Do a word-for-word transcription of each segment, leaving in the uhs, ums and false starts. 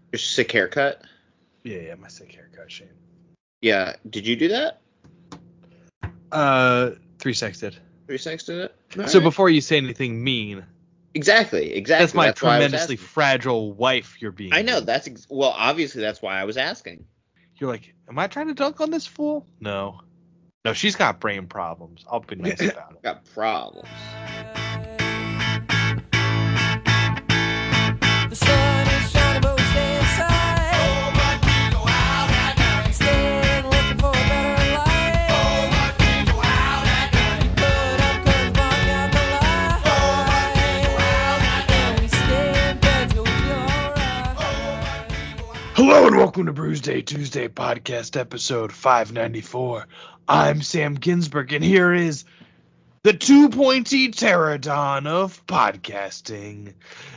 Your sick haircut? Yeah, yeah, my sick haircut, Shane. Yeah. Did you do that? Uh, three sex did. Three sex did it? All All so right. before you say anything mean. Exactly, exactly. That's my that's why tremendously fragile wife you're being. I know, with. that's, ex- well, obviously that's why I was asking. You're like, am I trying to dunk on this fool? No. No, she's got brain problems. I'll be nice about it. Got problems. The sun is shining, but we stay inside. Oh, but we go out at night. Staying looking for a better life. Oh, but we go out at night. Put up curtains, block out the light. Oh, but we go out at night. And we stay in bed till we feel alright. Oh, but we go out. Hello and welcome to Bruise Day Tuesday podcast episode five ninety-four. I'm Sam Ginsberg and here is the two-pointy pterodon of podcasting,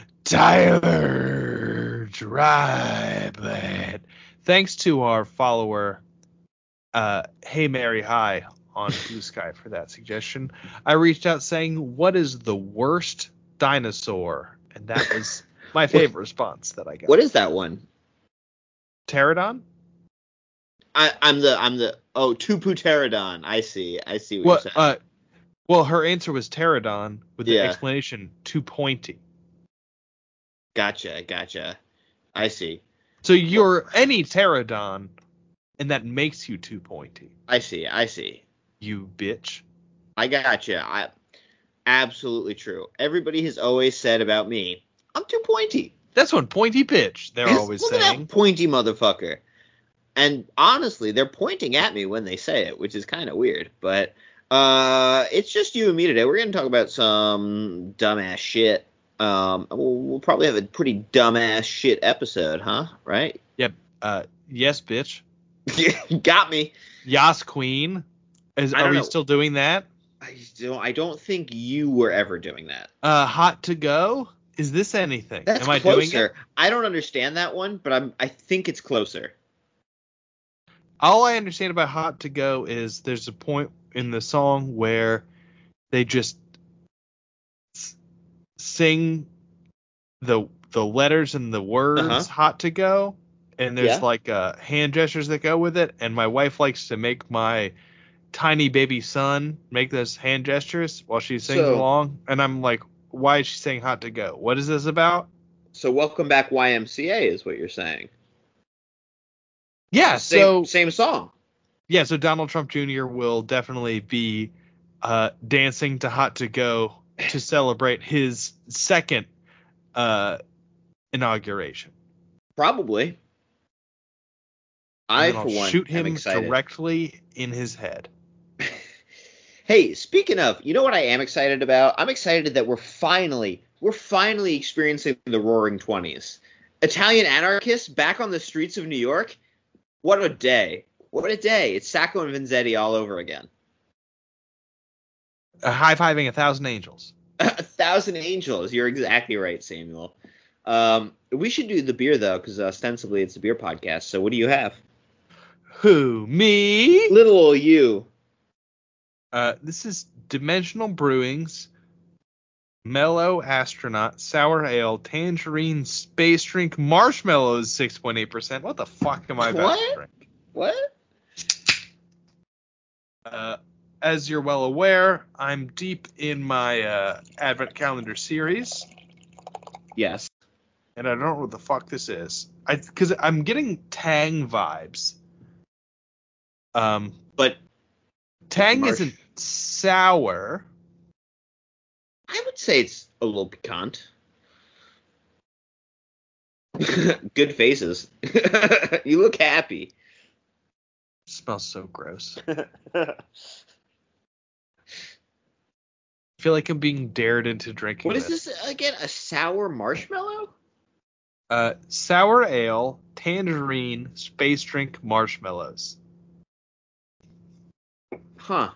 Tyler Dryblatt. Thanks to our follower, uh, Hey Mary Hi on Blue Sky for that suggestion. I reached out saying, what is the worst dinosaur? And that was my favorite response that I got. What is that one? Pterodon? I, I'm the, I'm the, oh, Tuputerodon. I see, I see what Well, you're saying. uh, well, her answer was pterodon with the Yeah. explanation too pointy. Gotcha, gotcha. I see. So you're any pterodon, and that makes you too pointy. I see, I see. You bitch. I gotcha. I, absolutely true. Everybody has always said about me, I'm too pointy. That's one pointy bitch, they're Yes, always look at saying. that pointy motherfucker. And honestly, they're pointing at me when they say it, which is kind of weird. But uh, it's just you and me today. We're going to talk about some dumbass shit. Um, we'll, we'll probably have a pretty dumbass shit episode, huh? Right? Yep. Uh, yes, bitch. Got me. Yas queen. Is, I are don't we know. still doing that? I don't. I don't think you were ever doing that. Uh, hot to go? Is this anything? That's Am I closer. doing it? I don't understand that one, but I'm. I think it's closer. All I understand about hot to go is there's a point in the song where they just s- sing the the letters and the words Uh-huh. hot to go, and there's Yeah. like uh, hand gestures that go with it, and my wife likes to make my tiny baby son make those hand gestures while she sings So- along, and I'm like, why is she saying hot to go? What is this about? So welcome back Y M C A is what you're saying. Yeah, Same, so same song. yeah, so Donald Trump Junior will definitely be uh, dancing to Hot to Go to celebrate his second uh, inauguration. Probably. And I, then I'll for one, shoot am him excited. directly in his head. Hey, speaking of, you know what I am excited about? I'm excited that we're finally, we're finally experiencing the Roaring Twenties. Italian anarchists back on the streets of New York. What a day. What a day. It's Sacco and Vanzetti all over again. Uh, high-fiving a thousand angels. A thousand angels. You're exactly right, Samuel. Um, we should do the beer, though, because ostensibly it's a beer podcast. So what do you have? Who? Me? Little old you. Uh, this is Dimensional Brewing's Mellow Astronaut Sour Ale Tangerine Space Drink Marshmallows six point eight percent. What the fuck am I about to What? drink? What? Uh, as you're well aware, I'm deep in my uh, Advent Calendar series, Yes. and I don't know what the fuck this is. I because I'm getting Tang vibes. Um, But Tang Marsh- isn't sour. I would say it's a little piquant. Good faces. You look happy. Smells so gross. I feel like I'm being dared into drinking. What is this again? A sour marshmallow? Uh, sour ale, tangerine, space drink, marshmallows. Huh.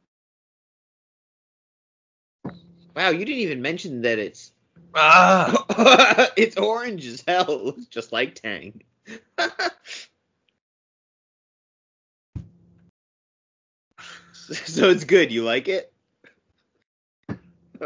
Wow, you didn't even mention that it's Ah, it's orange as hell. It looks just like Tang. So it's good. You like it?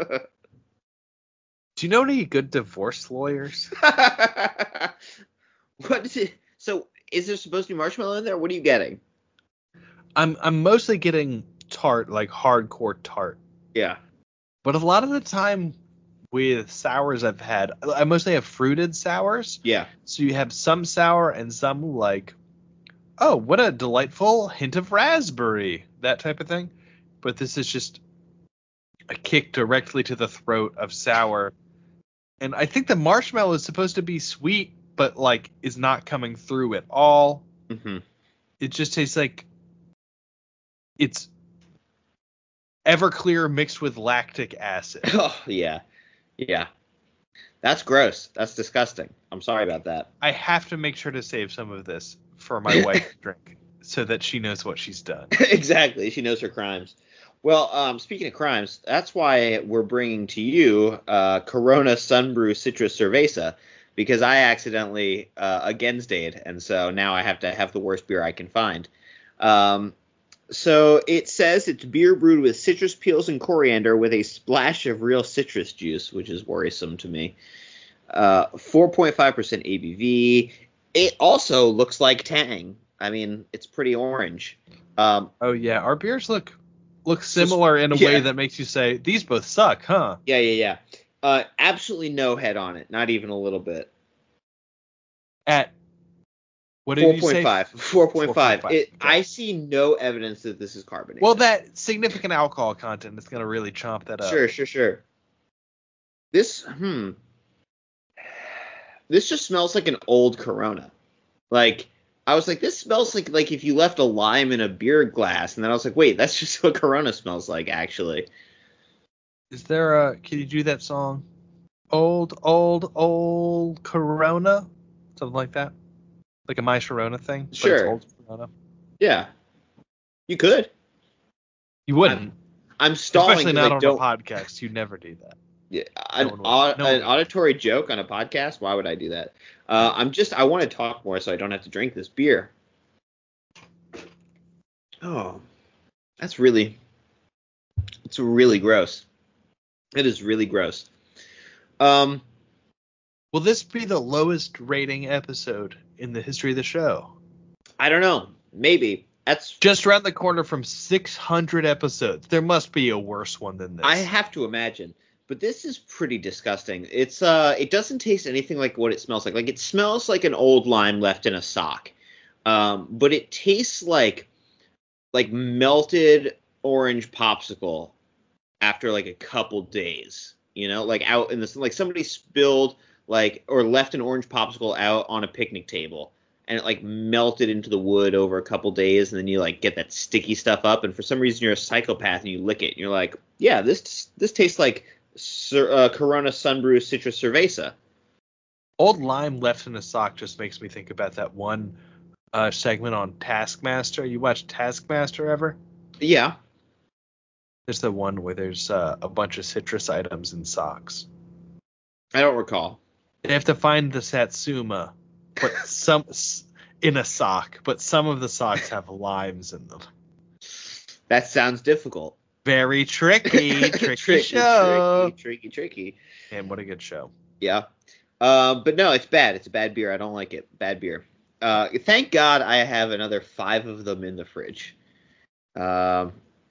do you know any good divorce lawyers? What is it? So is there supposed to be marshmallow in there? What are you getting? I'm I'm mostly getting tart, like hardcore tart. Yeah. But a lot of the time with sours I've had, I mostly have fruited sours. Yeah. So you have some sour and some like, oh, what a delightful hint of raspberry, that type of thing. But this is just a kick directly to the throat of sour. And I think the marshmallow is supposed to be sweet, but like is not coming through at all. Mm-hmm. It just tastes like it's Everclear mixed with lactic acid. Oh, yeah. Yeah. That's gross. That's disgusting. I'm sorry about that. I have to make sure to save some of this for my wife to drink so that she knows what she's done. Exactly. She knows her crimes. Well, um, speaking of crimes, that's why we're bringing to you uh, Corona Sunbrew Citrus Cerveza, because I accidentally uh, again stayed, and so now I have to have the worst beer I can find. Um, so it says it's beer brewed with citrus peels and coriander with a splash of real citrus juice, which is worrisome to me. Uh, four point five percent A B V. It also looks like Tang. I mean, it's pretty orange. Um, Oh yeah, our beers look look similar in a yeah. way that makes you say these both suck, huh? yeah, yeah, yeah. Uh, absolutely no head on it, not even a little bit. At what did four you point say? five. four point five. four point five, It, okay. I see no evidence that this is carbonated. Well, that significant alcohol content is gonna really chomp that up. Sure, sure, sure. This, hmm. This just smells like an old Corona. Like, I was like, this smells like like if you left a lime in a beer glass, and then I was like, wait, that's just what Corona smells like, actually. Is there a? Can you do that song? Old, old, old Corona, something like that, like a My Sharona thing. but it's Sure. old Corona. Yeah, you could. You wouldn't, I'm stalling especially 'cause not I on don't. a podcast. You'd never do that. Yeah, an, one would. au- No one an would. auditory joke on a podcast? Why would I do that? Uh, I'm just, I want to talk more so I don't have to drink this beer. Oh, that's really, it's really gross. It is really gross. Um, Will this be the lowest rating episode in the history of the show? I don't know. Maybe. That's, Just around the corner from six hundred episodes. There must be a worse one than this. I have to imagine. But this is pretty disgusting. It's uh, it doesn't taste anything like what it smells like. Like it smells like an old lime left in a sock. Um, but it tastes like like melted orange popsicle after like a couple days. You know, like out in the like somebody spilled like or left an orange popsicle out on a picnic table and it like melted into the wood over a couple days, and then you like get that sticky stuff up, and for some reason you're a psychopath and you lick it and you're like, yeah, this this tastes like Sir, uh, Corona Sunbrew Citrus Cerveza. Old lime left in a sock just makes me think about that one uh, segment on Taskmaster. You watch Taskmaster ever? Yeah. There's the one where there's uh, a bunch of citrus items in socks. I don't recall. They have to find the Satsuma, but some in a sock, but some of the socks have limes in them. That sounds difficult. Very tricky, tricky, tricky, show. tricky, tricky, tricky. And what a good show. Yeah. Uh, but no, it's bad. It's a bad beer. I don't like it. Bad beer. Uh, thank God I have another five of them in the fridge. Um,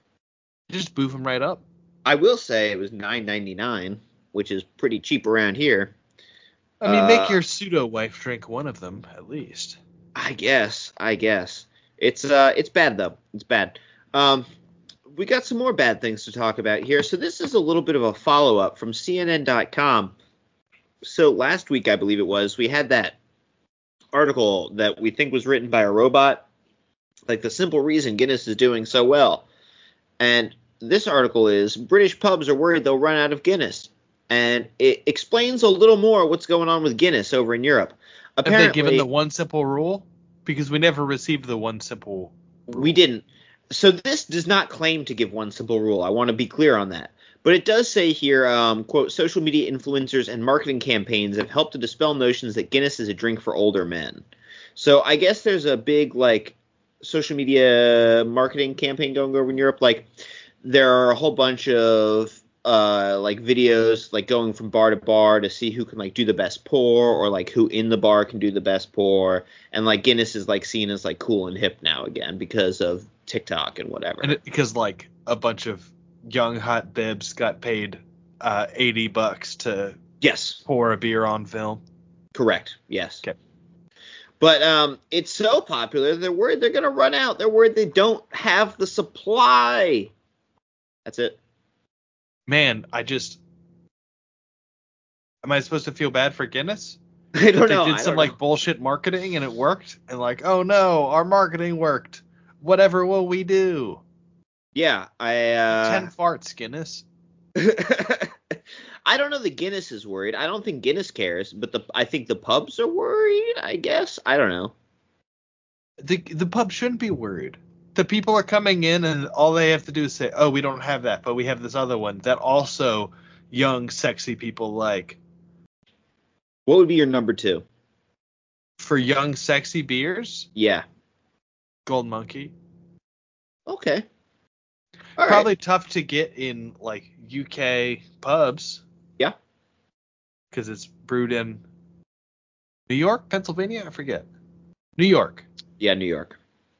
Just boof them right up. I will say it was nine ninety-nine, which is pretty cheap around here. I mean, Uh, make your pseudo wife drink one of them at least. I guess. I guess. It's uh, it's bad though. It's bad. Um, we got some more bad things to talk about here. So this is a little bit of a follow-up from C N N dot com. So last week, I believe it was, we had that article that we think was written by a robot, like the simple reason Guinness is doing so well. And this article is, British pubs are worried they'll run out of Guinness. And it explains a little more what's going on with Guinness over in Europe. Apparently, Have they given the one simple rule? Because we never received the one simple rule. we didn't. So this does not claim to give one simple rule. I want to be clear on that. But it does say here, um, quote, social media influencers and marketing campaigns have helped to dispel notions that Guinness is a drink for older men. So I guess there's a big, like, social media marketing campaign going over in Europe. Like, there are a whole bunch of uh like videos like going from bar to bar to see who can like do the best pour, or like who in the bar can do the best pour, and like Guinness is like seen as like cool and hip now again because of TikTok and whatever. And it, because like a bunch of young hot bibs got paid uh, eighty bucks to Yes, pour a beer on film. correct. Yes. Okay. But um, it's so popular, they're worried they're gonna run out. They're worried they don't have the supply. That's it. Man, I just am I supposed to feel bad for Guinness? I don't That they know. did I some don't like know. bullshit marketing and it worked, and like, oh no, our marketing worked. Whatever will we do? Yeah, I. Uh, Ten farts, Guinness. I don't know that Guinness is worried. I don't think Guinness cares, but the I think the pubs are worried. I guess I don't know. The the pub shouldn't be worried. The people are coming in and all they have to do is say, oh, we don't have that, but we have this other one that also young, sexy people like. What would be your number two? For young, sexy beers, Yeah. Gold Monkey. Okay. All right. Probably tough to get in like U K pubs. Yeah. Because it's brewed in New York, Pennsylvania, I forget. New York. Yeah, New York.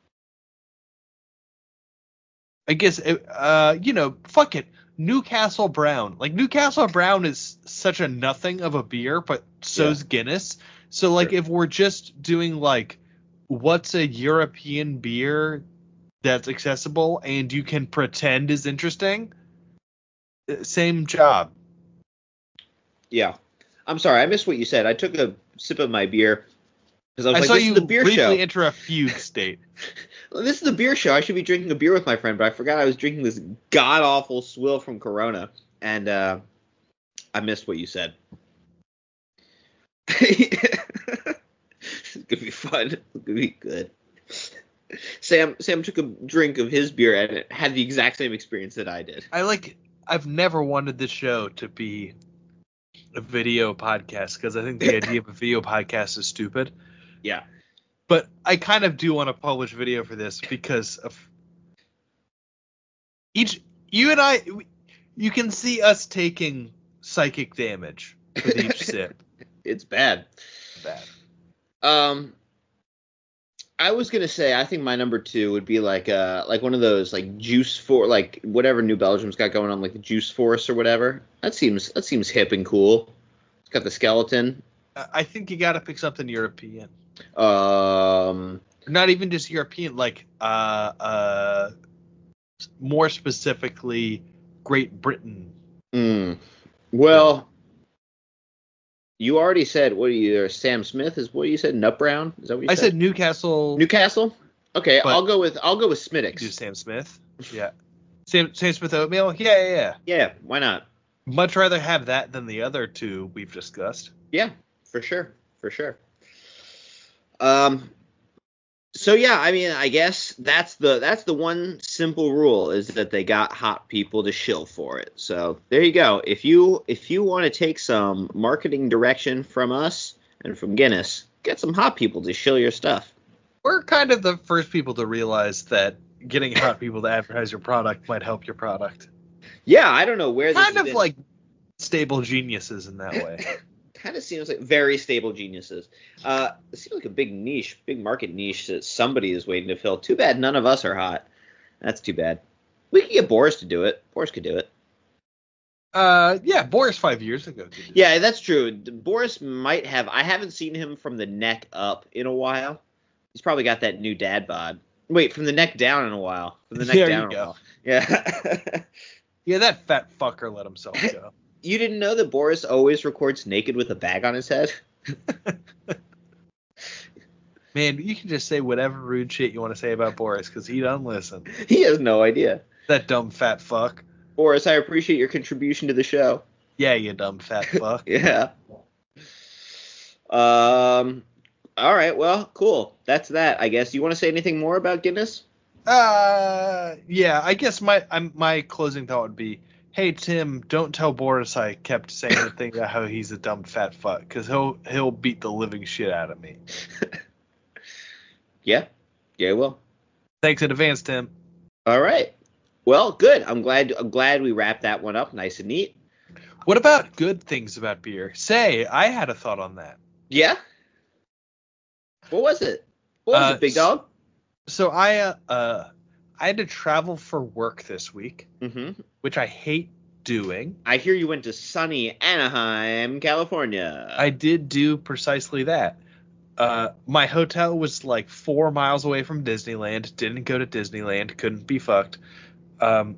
I guess, it, uh, you know, fuck it. Newcastle Brown. Like, Newcastle Brown is such a nothing of a beer, but so's Yeah. Guinness. So, like, Sure. if we're just doing, like, what's a European beer that's accessible and you can pretend is interesting, uh, same job. Yeah. I'm sorry, I missed what you said. I took a sip of my beer because I was I like, saw this you is the beer briefly show. enter a fugue state. Well, this is the beer show. I should be drinking a beer with my friend, but I forgot I was drinking this god awful swill from Corona, and uh, I missed what you said. It's gonna be fun. It's gonna be good. Sam Sam took a drink of his beer and it had the exact same experience that I did. I like. I've never wanted this show to be a video podcast because I think the idea of a video podcast is stupid. Yeah. But I kind of do want to publish video for this because of each. You and I, we- you can see us taking psychic damage with each sip. It's bad. Bad. Um, I was gonna say I think my number two would be like uh like one of those like Juice for like whatever New Belgium's got going on, like the Juice Force or whatever. That seems that seems hip and cool. It's got the skeleton. I I think you got to pick something European. Um, Not even just European, like uh uh more specifically Great Britain. mm, well, you already said what you Sam Smith is what you said Nut Brown, is that what you I said? said Newcastle. Newcastle. Okay, But- I'll go with I'll go with Do Smittix. Sam Smith. Yeah. Sam Sam Smith oatmeal. Yeah, yeah, yeah. Yeah, why not? Much rather have that than the other two we've discussed. Yeah, for sure, for sure. Um, so yeah, I mean, I guess that's the that's the one simple rule is that they got hot people to shill for it. So there you go. If you if you want to take some marketing direction from us and from Guinness, get some hot people to shill your stuff. We're kind of the first people to realize that getting hot people to advertise your product might help your product. Yeah, I don't know where this Kind has of been. like stable geniuses in that way. Kind of seems like very stable geniuses. Uh, it seems like a big niche, big market niche that somebody is waiting to fill. Too bad none of us are hot. That's too bad. We could get Boris to do it. Boris could do it. Uh, yeah, Boris five years ago. Did it. Yeah, that's true. Boris might have. I haven't seen him from the neck up in a while. He's probably got that new dad bod. Wait, from the neck down in a while. From the neck There down you in a go. while. Yeah. Yeah, that fat fucker let himself go. You didn't know that Boris always records naked with a bag on his head? Man, you can just say whatever rude shit you want to say about Boris because he doesn't listen. He has no idea. That dumb fat fuck. Boris, I appreciate your contribution to the show. Yeah, you dumb fat fuck. Yeah. Um. All right. Well, cool. That's that. I guess. You want to say anything more about Guinness? Uh, yeah, I guess my I'm, my closing thought would be, hey Tim, don't tell Boris I kept saying the thing about how he's a dumb fat fuck because he'll he'll beat the living shit out of me. Yeah. Yeah. Well. Thanks in advance, Tim. All right. Well, good. I'm glad. I'm glad we wrapped that one up nice and neat. What about good things about beer? Say, I had a thought on that. Yeah. What was it? What was Uh, it, big dog? So I uh, uh I had to travel for work this week, Mm-hmm. which I hate doing. I hear you went to sunny Anaheim, California. I did do precisely that. Uh, my hotel was like four miles away from Disneyland. Didn't go to Disneyland. Couldn't be fucked. Um,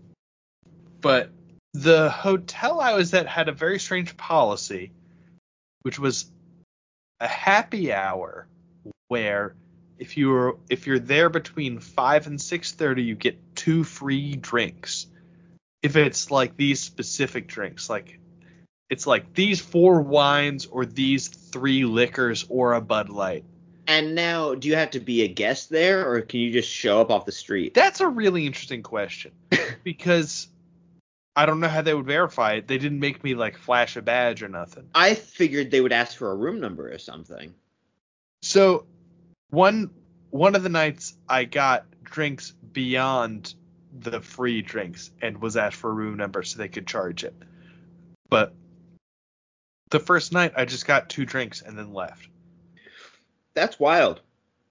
but the hotel I was at had a very strange policy, which was a happy hour where if you're if you're there between five and six thirty, you get two free drinks. If it's like these specific drinks, like it's like these four wines or these three liquors or a Bud Light. And now, do you have to be a guest there, or can you just show up off the street? That's a really interesting question because I don't know how they would verify it. They didn't make me like flash a badge or nothing. I figured they would ask for a room number or something. So one one of the nights I got drinks beyond the free drinks and was asked for a room number so they could charge it. But the first night I just got two drinks and then left. That's wild.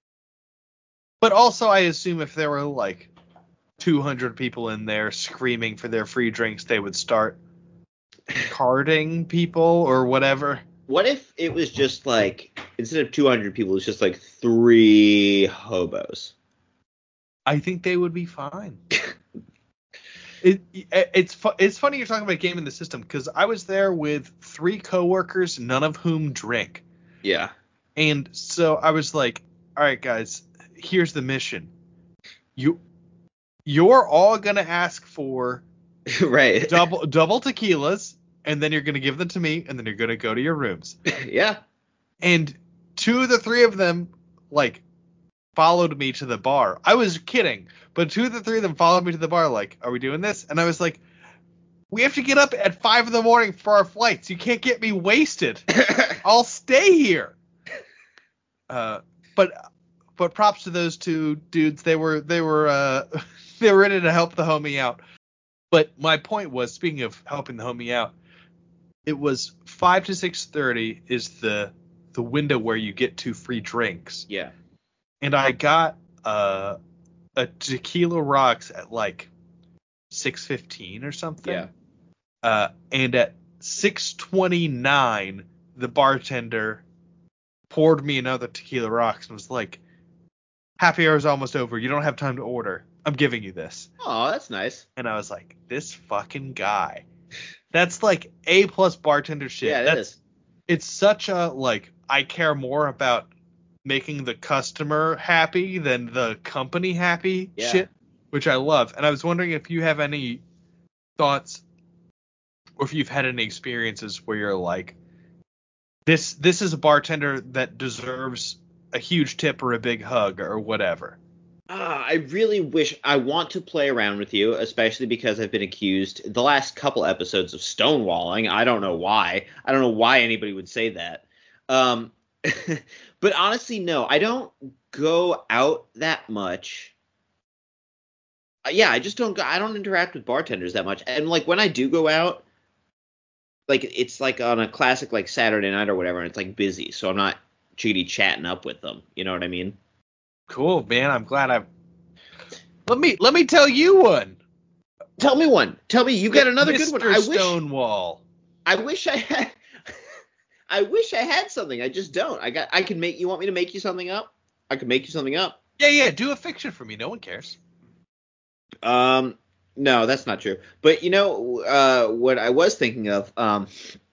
But also I assume if there were like two hundred people in there screaming for their free drinks, they would start carding people or whatever. What if it was just like, instead of two hundred people, it's just like three hobos? I think they would be fine. It, it it's fu- it's funny you're talking about gaming the system because I was there with three coworkers, none of whom drink, Yeah. and so I was like, "All right, guys, here's the mission. You you're all gonna ask for Right. double double tequilas, and then you're gonna give them to me, and then you're gonna go to your rooms." Yeah. And two of the three of them like followed me to the bar. I was kidding, but two of the three of them followed me to the bar like, "Are we doing this?" And I was like, "We have to get up at five in the morning for our flights. You can't get me wasted. I'll stay here." Uh, but but props to those two dudes. They were they were uh, they were ready to help the homie out. But my point was, speaking of helping the homie out, it was five to six thirty is the the window where you get two free drinks. Yeah. And I got uh, a tequila rocks at like six fifteen or something. Yeah. Uh, and at six twenty-nine, the bartender poured me another tequila rocks and was like, "Happy hour is almost over. You don't have time to order. I'm giving you this." Oh, that's nice. And I was like, this fucking guy. That's like A plus bartender shit. Yeah, it That's, is. It's such a, like, I care more about making the customer happy than the company happy Yeah. shit, which I love. And I was wondering if you have any thoughts or if you've had any experiences where you're like, this this is a bartender that deserves a huge tip or a big hug or whatever. Ah, I really wish I want to play around with you, especially because I've been accused the last couple episodes of stonewalling. I don't know why. I don't know why anybody would say that. Um, but honestly, no, I don't go out that much. Uh, yeah, I just don't go, I don't interact with bartenders that much. And like when I do go out, like it's like on a classic like Saturday night or whatever, and it's like busy, so I'm not chickadee chatting up with them. You know what I mean? Cool, man. I'm glad I've. Let me let me tell you one. Tell me one. Tell me you got another good one. I Mister wish Stonewall. I wish I had I wish I had something. I just don't. I got I can make you want me to make you something up? I could make you something up. Yeah, yeah. Do a fiction for me. No one cares. Um no, that's not true. But you know uh what I was thinking of um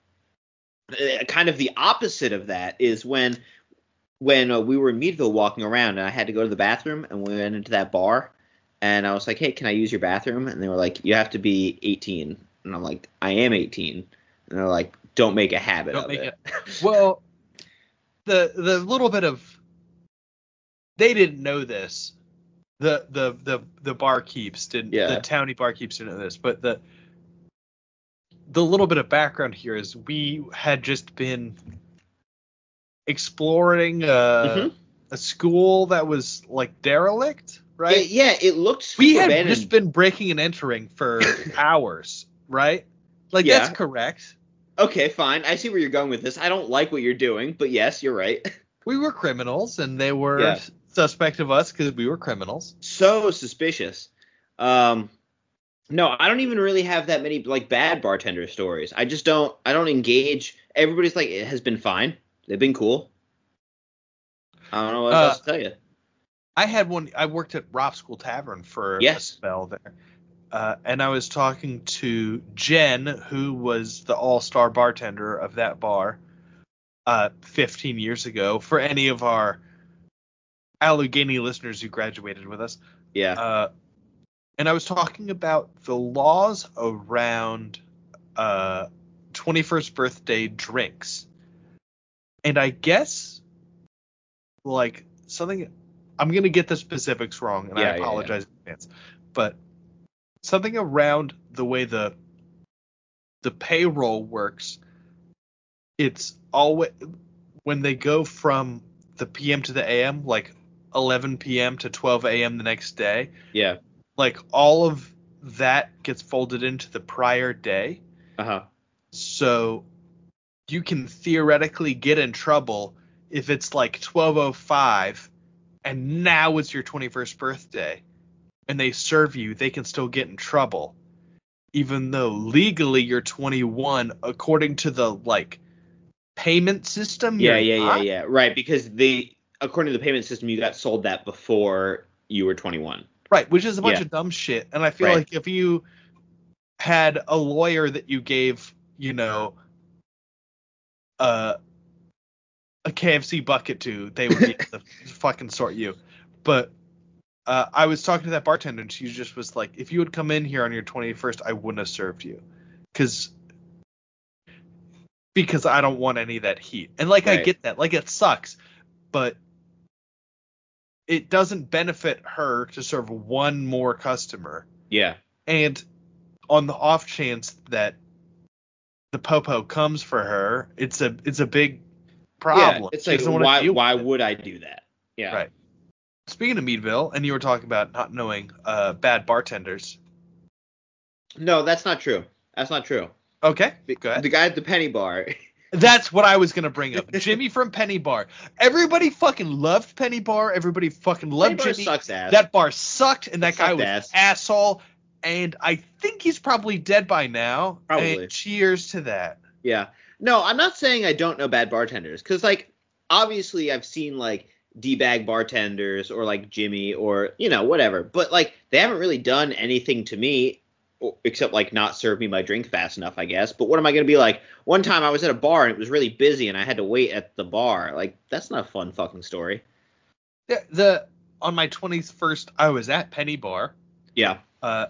uh, kind of the opposite of that is when when uh, we were in Meadville walking around and I had to go to the bathroom and we went into that bar and I was like, "Hey, can I use your bathroom?" And they were like, "You have to be eighteen." And I'm like, "I am eighteen." And they're like, "Don't make a habit Don't of make it." it. Well, the the little bit of they didn't know this. The the the the barkeeps didn't. Yeah. The towny barkeeps didn't know this, but the the little bit of background here is we had just been exploring uh, Mhm. a school that was like derelict right? It- yeah, it looked super We had abandoned. just been breaking and entering for hours, right? Like, Yeah. that's correct. Okay, fine. I see where you're going with this. I don't like what you're doing, but yes, you're right. We were criminals, and they were Yeah. suspect of us because we were criminals. So suspicious. Um, no, I don't even really have that many like bad bartender stories. I just don't. I don't engage. Everybody's like, it has been fine. They've been cool. I don't know what Uh, else to tell you. I had one. I worked at Rock School Tavern for a Yes. spell there, uh, and I was talking to Jen, who was the all-star bartender of that bar, uh, fifteen years ago. For any of our Allegheny listeners who graduated with us, Yeah. uh, and I was talking about the laws around uh, twenty-first birthday drinks, and I guess like something. I'm going to get the specifics wrong, and Yeah, I yeah, yeah. apologize in advance. But something around the way the the payroll works, it's always when they go from the P M to the A M, like eleven p.m. to twelve a.m. the next day, Yeah. like all of that gets folded into the prior day. Uh huh. So you can theoretically get in trouble if it's like twelve oh five and now it's your twenty-first birthday and they serve you, they can still get in trouble. Even though legally you're twenty-one, according to the like payment system. Yeah, you're yeah, yeah, not. yeah. Right, because they, according to the payment system, you got sold that before you were twenty-one. Right, which is a bunch Yeah. of dumb shit. And I feel Right. like if you had a lawyer that you gave, you know, uh, a K F C bucket to, they would be able to fucking sort you. But uh, I was talking to that bartender, and she just was like, if you had come in here on your twenty-first, I wouldn't have served you. Because because I don't want any of that heat. And, like, I Right. get that. Like, it sucks. But it doesn't benefit her to serve one more customer. Yeah. And on the off chance that the popo comes for her, it's a it's a big problem. Yeah. It's She like, doesn't wanna why deal why with it. would I do that? Yeah. Right. Speaking of Meadville, and you were talking about not knowing uh, bad bartenders. No, that's not true. That's not true. Okay, The, go ahead. the guy at the Penny Bar. That's what I was gonna bring up. Jimmy from Penny Bar. Everybody fucking loved Penny Bar. Everybody fucking Penny loved Bar Jimmy. sucks ass. That bar sucked, and that It guy sucked was ass. asshole. And I think he's probably dead by now. Probably. And cheers to that. Yeah. No, I'm not saying I don't know bad bartenders, because like obviously I've seen like D-bag bartenders or like Jimmy or you know whatever, but like they haven't really done anything to me o- except like not serve me my drink fast enough, I guess. But what am I going to be like? One time I was at a bar and it was really busy and I had to wait at the bar. Like that's not a fun fucking story. The, the on my twenty-first, I was at Penny Bar. Yeah. Uh,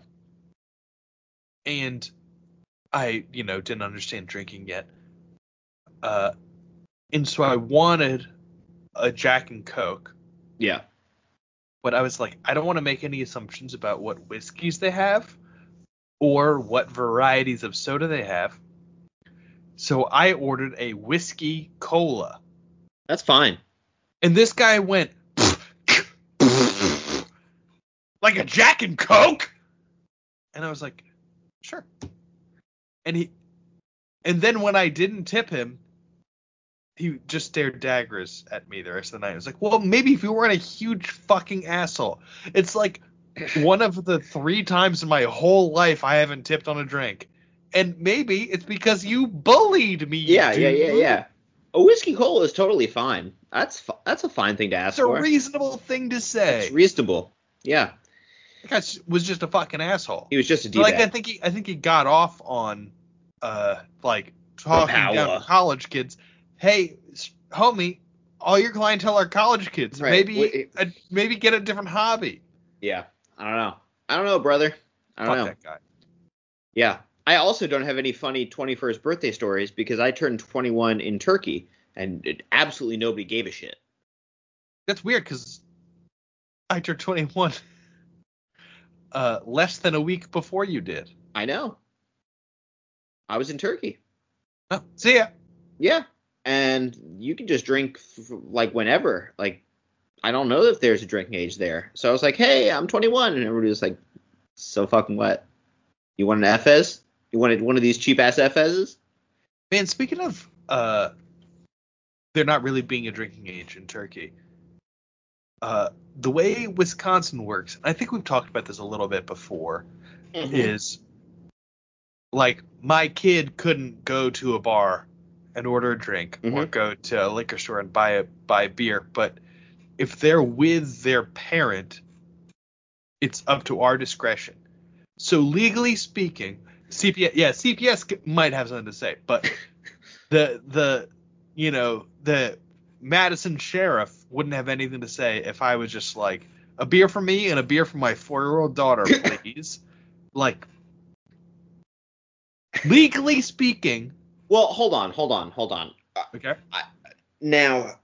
and I, you know, didn't understand drinking yet. Uh, and so I wanted a Jack and Coke, Yeah. but I was like, I don't want to make any assumptions about what whiskeys they have or what varieties of soda they have. So I ordered a whiskey cola. That's fine. And this guy went like a Jack and Coke. And I was like, sure. And he, and then when I didn't tip him, he just stared daggers at me the rest of the night. I was like, well, maybe if you weren't a huge fucking asshole. It's like one of the three times in my whole life I haven't tipped on a drink. And maybe it's because you bullied me. Yeah, yeah, yeah, dude. yeah. A whiskey cola is totally fine. That's fi- that's a fine thing to ask It's a for. reasonable thing to say. It's reasonable. Yeah. That guy was just a fucking asshole. He was just a So, like, I D-bag. think he, I think he got off on, uh, like talking power. down to college kids. Hey, s- homie, all your clientele are college kids. Right. Maybe, Wait. uh, maybe get a different hobby. Yeah. I don't know. I don't know, brother. I don't Fuck know. that guy. Yeah. I also don't have any funny twenty-first birthday stories because I turned twenty-one in Turkey and it, absolutely nobody gave a shit. That's weird because I turned twenty-one uh, less than a week before you did. I know. I was in Turkey. Oh, see ya. Yeah. And you can just drink f- like whenever. Like I don't know if there's a drinking age there. So I was like, hey, I'm twenty-one. And everybody was like, so fucking what? You want an F S? You wanted one of these cheap ass F Ss? Man, speaking of uh, there not really being a drinking age in Turkey, uh, the way Wisconsin works, and I think we've talked about this a little bit before, Mhm. is like my kid couldn't go to a bar and order a drink or Mhm. go to a liquor store and buy a buy a beer, but if they're with their parent, it's up to our discretion. So legally speaking, C P S, yeah, C P S c- might have something to say, but the the you know the Madison sheriff wouldn't have anything to say if I was just like, a beer for me and a beer for my four-year-old daughter, please. Like, legally speaking, Well, hold on, hold on, hold on. Uh, okay. now,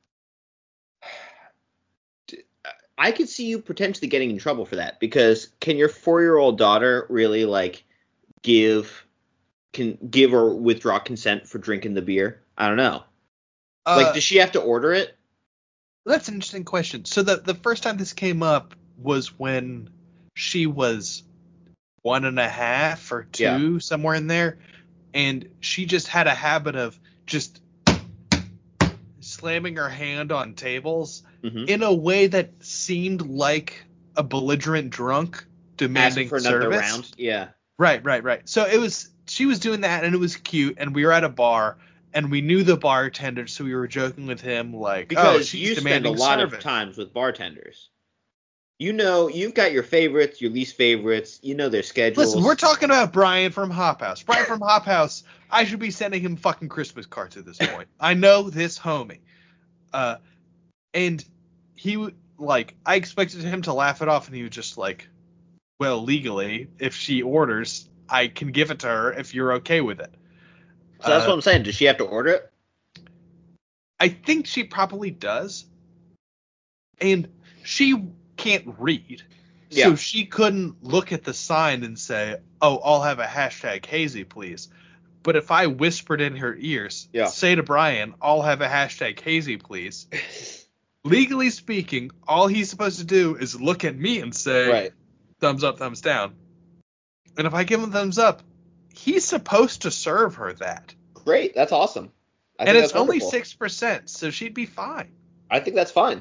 I could see you potentially getting in trouble for that, because can your four-year-old daughter really like give can give or withdraw consent for drinking the beer? I don't know. Uh, Like, does she have to order it? That's an interesting question. So the the first time this came up was when she was one and a half or two, somewhere in there, and she just had a habit of just slamming her hand on tables Mhm. in a way that seemed like a belligerent drunk demanding Asking for another service. round? Yeah. Right, right, right. So it was she was doing that, and it was cute, and we were at a bar, and we knew the bartender, so we were joking with him like, Because oh, she's you spend a demanding lot service. of times with bartenders. You know, you've got your favorites, your least favorites. You know their schedules. Listen, we're talking about Brian from Hop House. Brian from Hop House, I should be sending him fucking Christmas cards at this point. I know this homie. Uh, and he, w- like, I expected him to laugh it off, and he was just like, well, legally, if she orders, I can give it to her if you're okay with it. So that's Uh, what I'm saying. Does she have to order it? I think she probably does. And she can't read. Yeah. So she couldn't look at the sign and say, oh, I'll have a hashtag hazy, please. But if I whispered in her ears, Yeah. say to Brian, I'll have a hashtag hazy, please. Legally speaking, all he's supposed to do is look at me and say, Right. thumbs up, thumbs down. And if I give him thumbs up, he's supposed to serve her that. Great. That's awesome. I and think it's that's only wonderful. six percent, so she'd be fine. I think that's fine.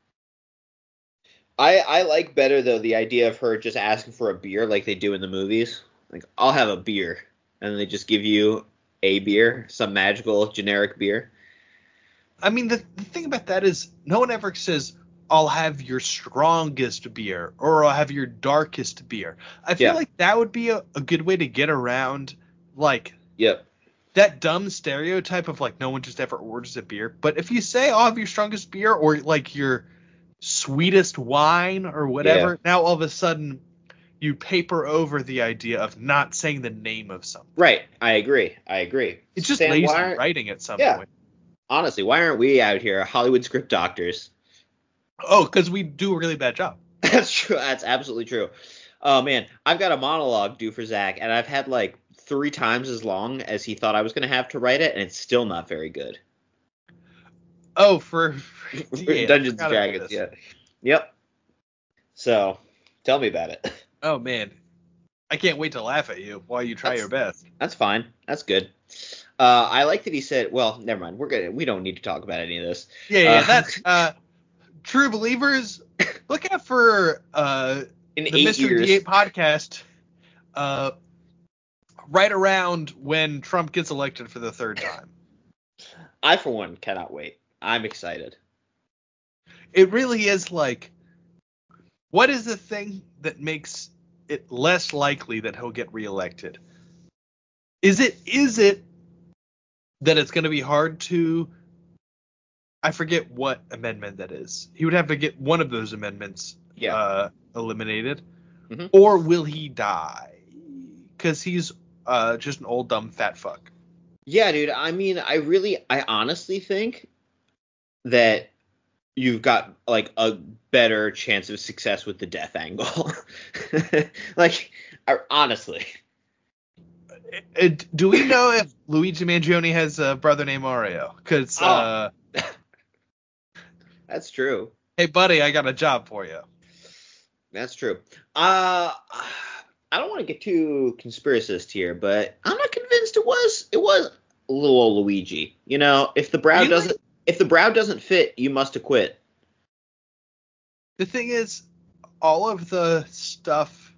I I like better though the idea of her just asking for a beer like they do in the movies. Like, I'll have a beer, and then they just give you a beer, some magical generic beer. I mean, the, the thing about that is no one ever says, I'll have your strongest beer or I'll have your darkest beer. I feel Yeah. like that would be a, a good way to get around, like, Yep. that dumb stereotype of, like, no one just ever orders a beer. But if you say, I'll have your strongest beer or, like, your sweetest wine or whatever, now all of a sudden you paper over the idea of not saying the name of something. Right. I agree. I agree. It's just Stan, lazy why aren't- writing at some Yeah. point. Honestly, why aren't we out here Hollywood script doctors? Oh, because we do a really bad job. That's true. That's absolutely true. Oh man, I've got a monologue due for Zach, and I've had like three times as long as he thought I was going to have to write it, and it's still not very good. Oh, for, yeah, I Dungeons forgot and about Dragons, this. yeah. Yep. So, tell me about it. Oh man, I can't wait to laugh at you while you try That's- your best. That's fine. That's good. Uh, I like that he said, well, never mind. We're gonna we don't need to talk about any of this. Yeah, yeah, Uh, that's uh, true believers. Look out for uh In the eight Mister years. D eight podcast. Uh, right around when Trump gets elected for the third time. I for one cannot wait. I'm excited. It really is like, what is the thing that makes it less likely that he'll get reelected? Is it is it that it's going to be hard to, I forget what amendment that is. He would have to get one of those amendments Yeah. uh, eliminated. Mhm. Or will he die? Because he's uh, just an old dumb fat fuck. Yeah, dude. I mean, I really, I honestly think that you've got like a better chance of success with the death angle. Like, I, honestly. Uh, do we know if Luigi Mangione has a brother named Mario? Because Oh. uh, That's true. Hey, buddy, I got a job for you. That's true. Uh, I don't want to get too conspiracist here, but I'm not convinced it was it was little old Luigi. You know, if the brow Really? doesn't if the brow doesn't fit, you must acquit. The thing is, all of the stuff,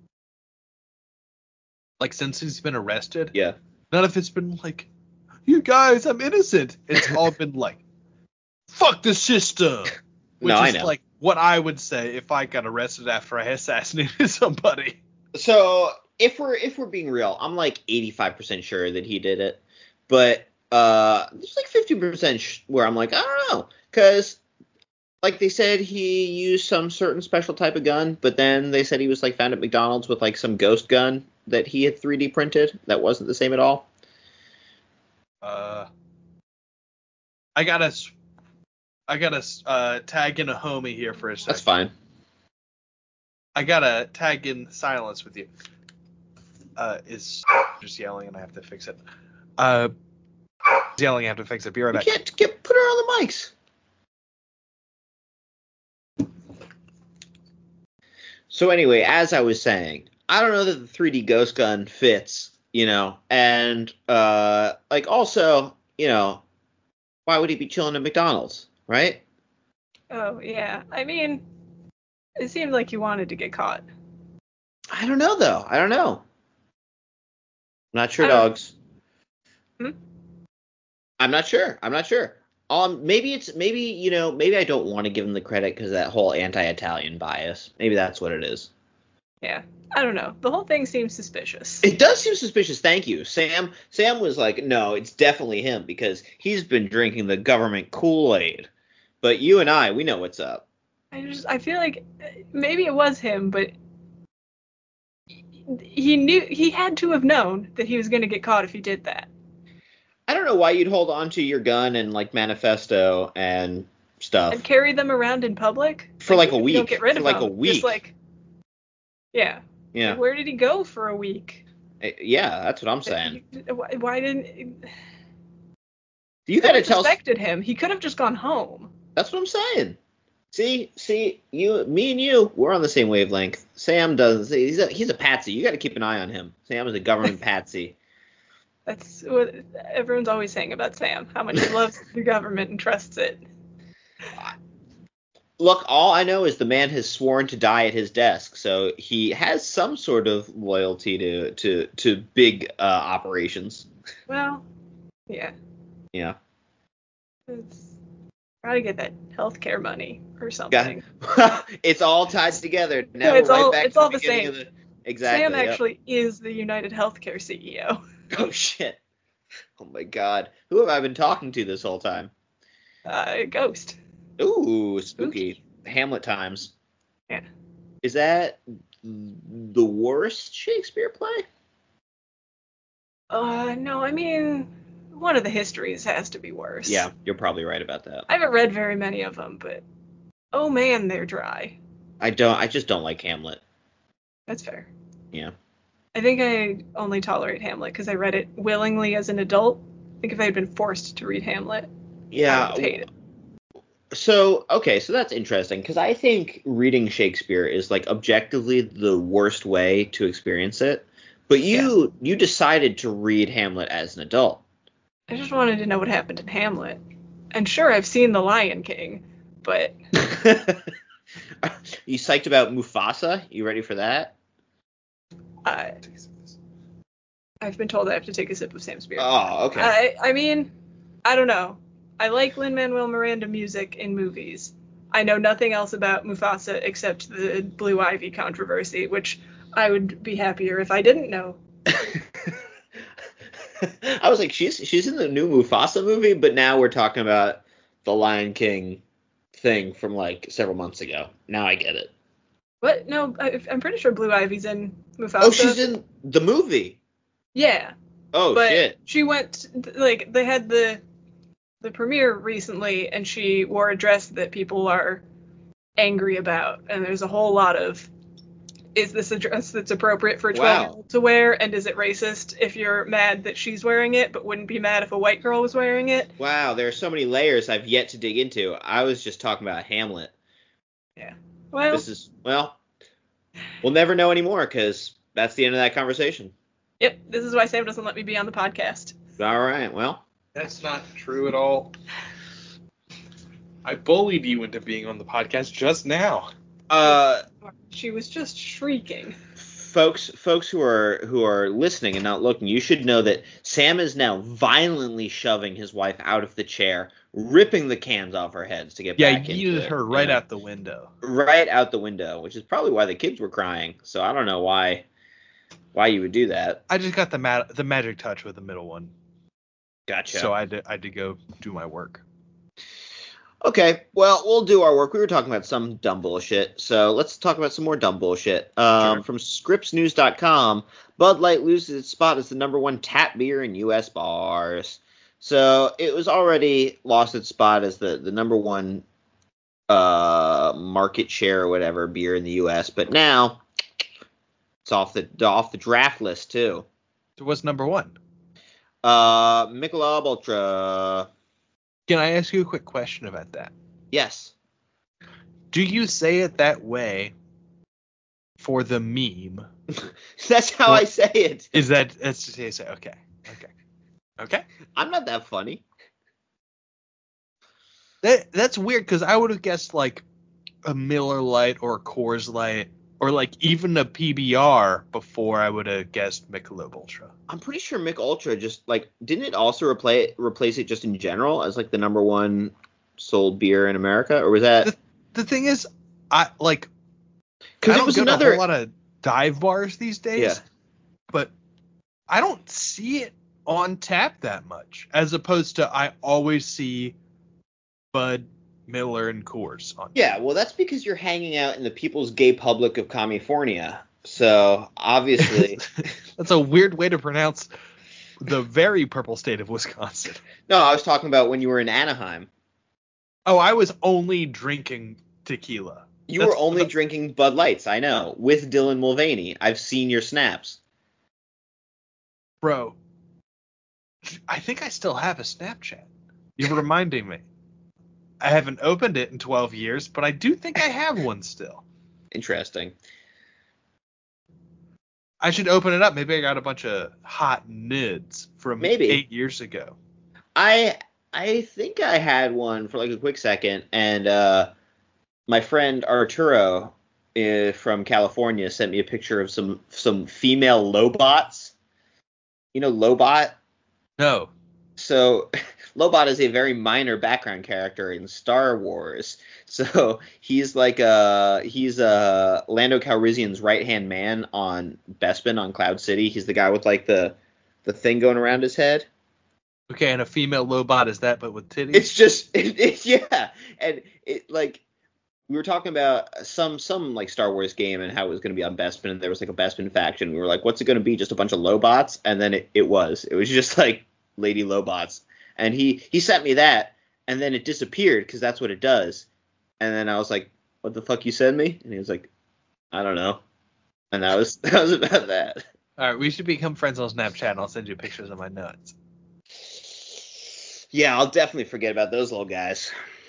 like since he's been arrested, Yeah. none of it's been like, you guys, I'm innocent. It's all been like, fuck the system. Which No, I is know. like what I would say if I got arrested after I assassinated somebody. So if we're if we're being real, I'm like eighty-five percent sure that he did it, but uh, there's like fifty percent sh- where I'm like, I don't know, because like they said he used some certain special type of gun, but then they said he was like found at McDonald's with like some ghost gun that he had three D printed that wasn't the same at all. Uh, I gotta, s- I gotta uh, tag in a homie here for a second. That's fine. I gotta tag in silence with you. Uh, is just yelling and I have to fix it. Uh, yelling, I have to fix it. Be right You back. can't get put her on the mics. So anyway, as I was saying, I don't know that the three D ghost gun fits, you know, and uh, like also, you know, why would he be chilling at McDonald's, right? Oh, yeah. I mean, it seemed like he wanted to get caught. I don't know though. I don't know. Not sure, I don't- dogs. Hmm? I'm not sure. I'm not sure. Um, maybe it's maybe you know maybe I don't want to give him the credit because that whole anti-Italian bias. Maybe that's what it is. Yeah. I don't know. The whole thing seems suspicious. It does seem suspicious. Thank you, Sam. Sam was like, no, it's definitely him because he's been drinking the government Kool-Aid. But you and I, we know what's up. I just, I feel like uh, maybe it was him, but he knew, he had to have known that he was going to get caught if he did that. I don't know why you'd hold on to your gun and like manifesto and stuff And carry them around in public for like a you week. Don't get rid for of like them. a week. Just like, yeah. yeah, Like, where did he go for a week? Uh, yeah, that's what I'm saying. Why, why didn't? You got to tell. Suspected him. He could have just gone home. That's what I'm saying. See, see, you, me, and you, we're on the same wavelength. Sam does. He's a he's a patsy. You got to keep an eye on him. Sam is a government patsy. That's what everyone's always saying about Sam. How much he loves the government and trusts it. Look, all I know is the man has sworn to die at his desk, so he has some sort of loyalty to to to big uh, operations. Well, yeah. Yeah. It's gotta get that healthcare money or Got something. it's all tied together. Now Yeah, it's we're right all- back it's to all the the beginning same. of the exactly. Sam yep. actually is the United Healthcare C E O. Oh shit. Oh my god. Who have I been talking to this whole time? Uh, Ghost. Ooh, spooky. Hamlet times. Yeah. Is that the worst Shakespeare play? Uh, no, I mean, one of the histories has to be worse. Yeah, you're probably right about that. I haven't read very many of them, but oh man, they're dry. I don't. I just don't like Hamlet. That's fair. Yeah. I think I only tolerate Hamlet because I read it willingly as an adult. I think if I had been forced to read Hamlet, I Yeah. would hate it. So okay, so that's interesting because I think reading Shakespeare is like objectively the worst way to experience it. But you you decided to read Hamlet as an adult. I just wanted to know what happened in Hamlet. And sure, I've seen The Lion King, but You psyched about Mufasa? You ready for that? I, I've been told I have to take a sip of Sam's beer. Oh, okay. I, I mean, I don't know. I like Lin-Manuel Miranda music in movies. I know nothing else about Mufasa except the Blue Ivy controversy, which I would be happier if I didn't know. I was like, she's she's in the new Mufasa movie, but now we're talking about the Lion King thing from like several months ago. Now I get it. But no, I, I'm pretty sure Blue Ivy's in Mufasa. Oh, she's in the movie. Yeah. Oh but shit. she went, like, they had the the premiere recently, and she wore a dress that people are angry about, and there's a whole lot of, is this a dress that's appropriate for a twelve-year-old to wear, and is it racist if you're mad that she's wearing it, but wouldn't be mad if a white girl was wearing it? Wow, there are so many layers I've yet to dig into. I was just talking about Hamlet. Well, This is well, we'll never know anymore because that's the end of that conversation. yep. This is why Sam doesn't let me be on the podcast. All right. Well, That's not true at all. I bullied you into being on the podcast just now. uh, She was just shrieking. folks, folks who are who are listening and not looking, you should know that Sam is now violently shoving his wife out of the chair, ripping the cans off her heads to get Yeah, back you into yeeted her right you know, out the window. right out the window, which is probably why the kids were crying. So I don't know why why you would do that. I just got the ma- the magic touch with the middle one, Gotcha. so I had, to, I had to go do my work. Okay, well, we'll do our work. We were talking about some dumb bullshit, so let's talk about some more dumb bullshit. Um, Sure. From Scripps News dot com, Bud Light loses its spot as the number one tap beer in U S bars. So it was already lost its spot as the, the number one uh, market share or whatever beer in the U S, but now it's off the off the draft list too. So what's number one? Uh, Michelob Ultra, Can I ask you a quick question about that? yes. Do you say it that way for the meme? That's how Well- I say it. Is that that's just how you say? Okay, okay, okay. I'm not that funny. That that's weird because I would have guessed like a Miller Lite or a Coors Light or like even a P B R before I would have guessed Michelob Ultra. I'm pretty sure Mick Ultra just like didn't it also replace replace it just in general as like the number one sold beer in America, or was that The thing is, I like I because it don't was go to a another whole lot of dive bars these days. Yeah. But I don't see it on tap that much, as opposed to I always see Bud, Miller, and Coors on. yeah, well that's because you're hanging out in the people's gay public of California, so obviously That's a weird way to pronounce the very purple state of Wisconsin. no, I was talking about when you were in Anaheim. Oh, I was only drinking tequila. You That's- were only drinking Bud Lights, I know, with Dylan Mulvaney. I've seen your snaps. Bro, I think I still have a Snapchat. You're reminding me. I haven't opened it in twelve years, but I do think I have one still. Interesting. I should open it up. Maybe I got a bunch of hot nids from Maybe. eight years ago. I I think I had one for like a quick second, and uh, my friend Arturo uh, from California sent me a picture of some some female Lobots. You know Lobot? No. So Lobot is a very minor background character in Star Wars. So he's like a he's a Lando Calrissian's right hand man on Bespin on Cloud City. He's the guy with like the the thing going around his head. Okay, and a female Lobot is that, but with titties? It's just it, it, yeah, and it like we were talking about some some like Star Wars game and how it was going to be on Bespin, and there was like a Bespin faction. We were like, what's it going to be? Just a bunch of Lobots? And then it, it was. It was just like Lady Lobots. And he he sent me that, and then it disappeared because that's what it does. And then I was like, what the fuck you send me? And he was like, I don't know. And that was that was about that. All right, we should become friends on Snapchat, and I'll send you pictures of my nuts. Yeah, I'll definitely forget about those little guys.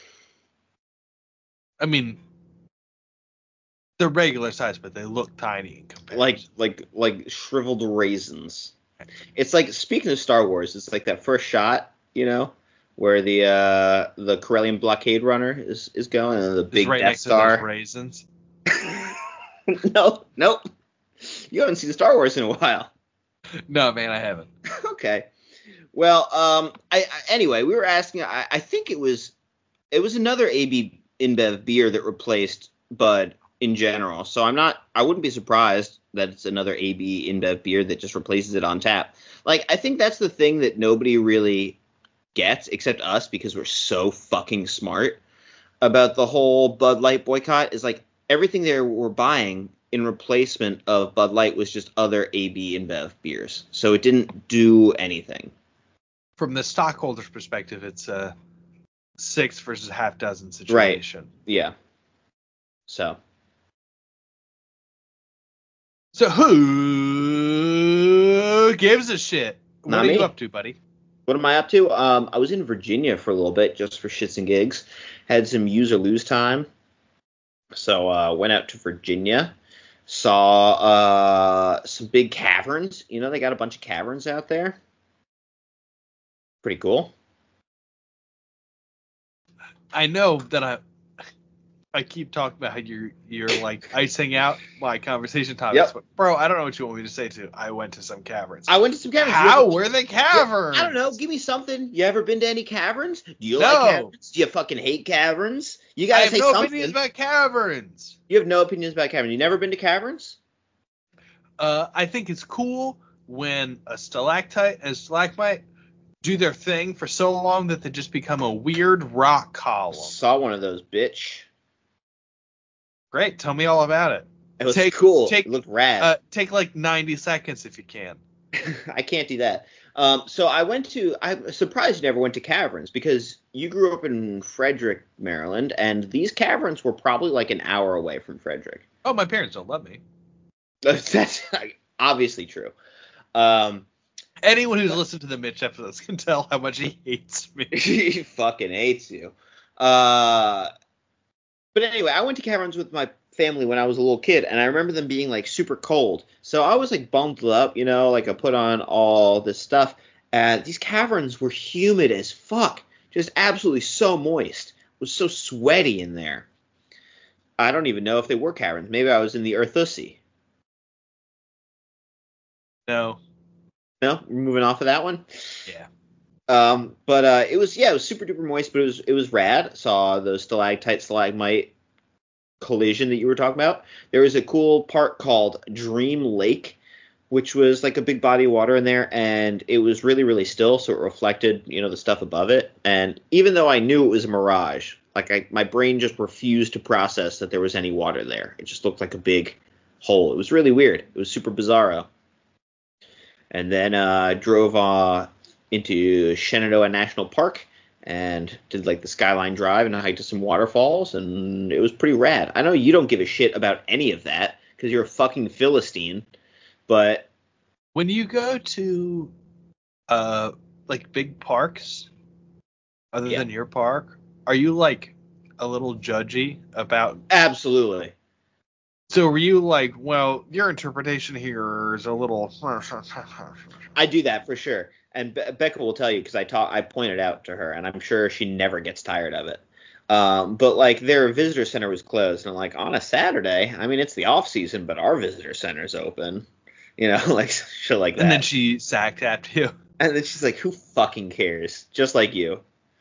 I mean, they're regular size, but they look tiny in comparison. Like like like shriveled raisins. It's like, speaking of Star Wars, it's like that first shot, you know, where the uh, the Corellian blockade runner is, is going, and the It's big right Death next to those Star. raisins. no, nope. You haven't seen Star Wars in a while. No, man, I haven't. Okay. Well, um, I, I anyway, we were asking. I, I think it was it was another A B InBev beer that replaced Bud in general. So I'm not. I wouldn't be surprised that it's another A B InBev beer that just replaces it on tap. Like, I think that's the thing that nobody really gets except us, because we're so fucking smart about the whole Bud Light boycott. Is like everything they were buying in replacement of Bud Light was just other A B InBev beers. So it didn't do anything. From the stockholder's perspective, it's a six versus half dozen situation. Yeah. So. So who gives a shit? What Not are me. you up to, buddy? What am I up to? Um, I was in Virginia for a little bit, just for shits and gigs. Had some use or lose time. So uh, went out to Virginia, saw uh, some big caverns. You know, they got a bunch of caverns out there. Pretty cool. I know that I I keep talking about how you're you're like icing out my conversation topics, Yep. but bro, I don't know what you want me to say to. I went to some caverns. I went to some caverns. How You- were they caverns? I don't know. Give me something. You ever been to any caverns? Do you No. like caverns? Do you fucking hate caverns? You I gotta have say no something. opinions about caverns. You have no opinions about caverns. You never been to caverns? Uh, I think it's cool when a stalactite and a stalagmite do their thing for so long that they just become a weird rock column. Saw one of those, bitch. Great, tell me all about it. It was Take- cool. take- it looked rad. Uh, take like ninety seconds if you can. I can't do that. Um, so I went to. I'm surprised you never went to caverns because you grew up in Frederick, Maryland, and these caverns were probably like an hour away from Frederick. Oh, my parents don't love me. That's obviously true. Um, Anyone who's listened to the Mitch episodes can tell how much he hates me. he fucking hates you. Uh, but anyway, I went to caverns with my family when I was a little kid, and I remember them being like super cold. So I was like bundled up, you know, like I put on all this stuff. And these caverns were humid as fuck, just absolutely so moist. It was so sweaty in there. I don't even know if they were caverns. Maybe I was in the Earthussy. No. No, we're moving off of that one. Yeah. Um, but uh, it was yeah, it was super duper moist, but it was it was rad. Saw those stalactite stalagmite collision that you were talking about. There was a cool part called Dream Lake, which was like a big body of water in there, and it was really really still, so it reflected you know the stuff above it. And even though I knew it was a mirage, like I my brain just refused to process that there was any water there. It just looked like a big hole. It was really weird. It was super bizarro. And then uh, drove uh, into Shenandoah National Park and did like the Skyline Drive and I hiked to some waterfalls, and it was pretty rad. I know you don't give a shit about any of that because you're a fucking Philistine, but When you go to uh like big parks other Yeah. than your park, are you like a little judgy about absolutely. so were you like, well, your interpretation here is a little I do that for sure. And Be- Becca will tell you because I taught, I pointed out to her, and I'm sure she never gets tired of it. Um, but like their visitor center was closed, and I'm like, on a Saturday, I mean, it's the off season, but our visitor center's open, you know, like shit like that. and then she sack tapped you. And then she's like, who fucking cares? Just like you.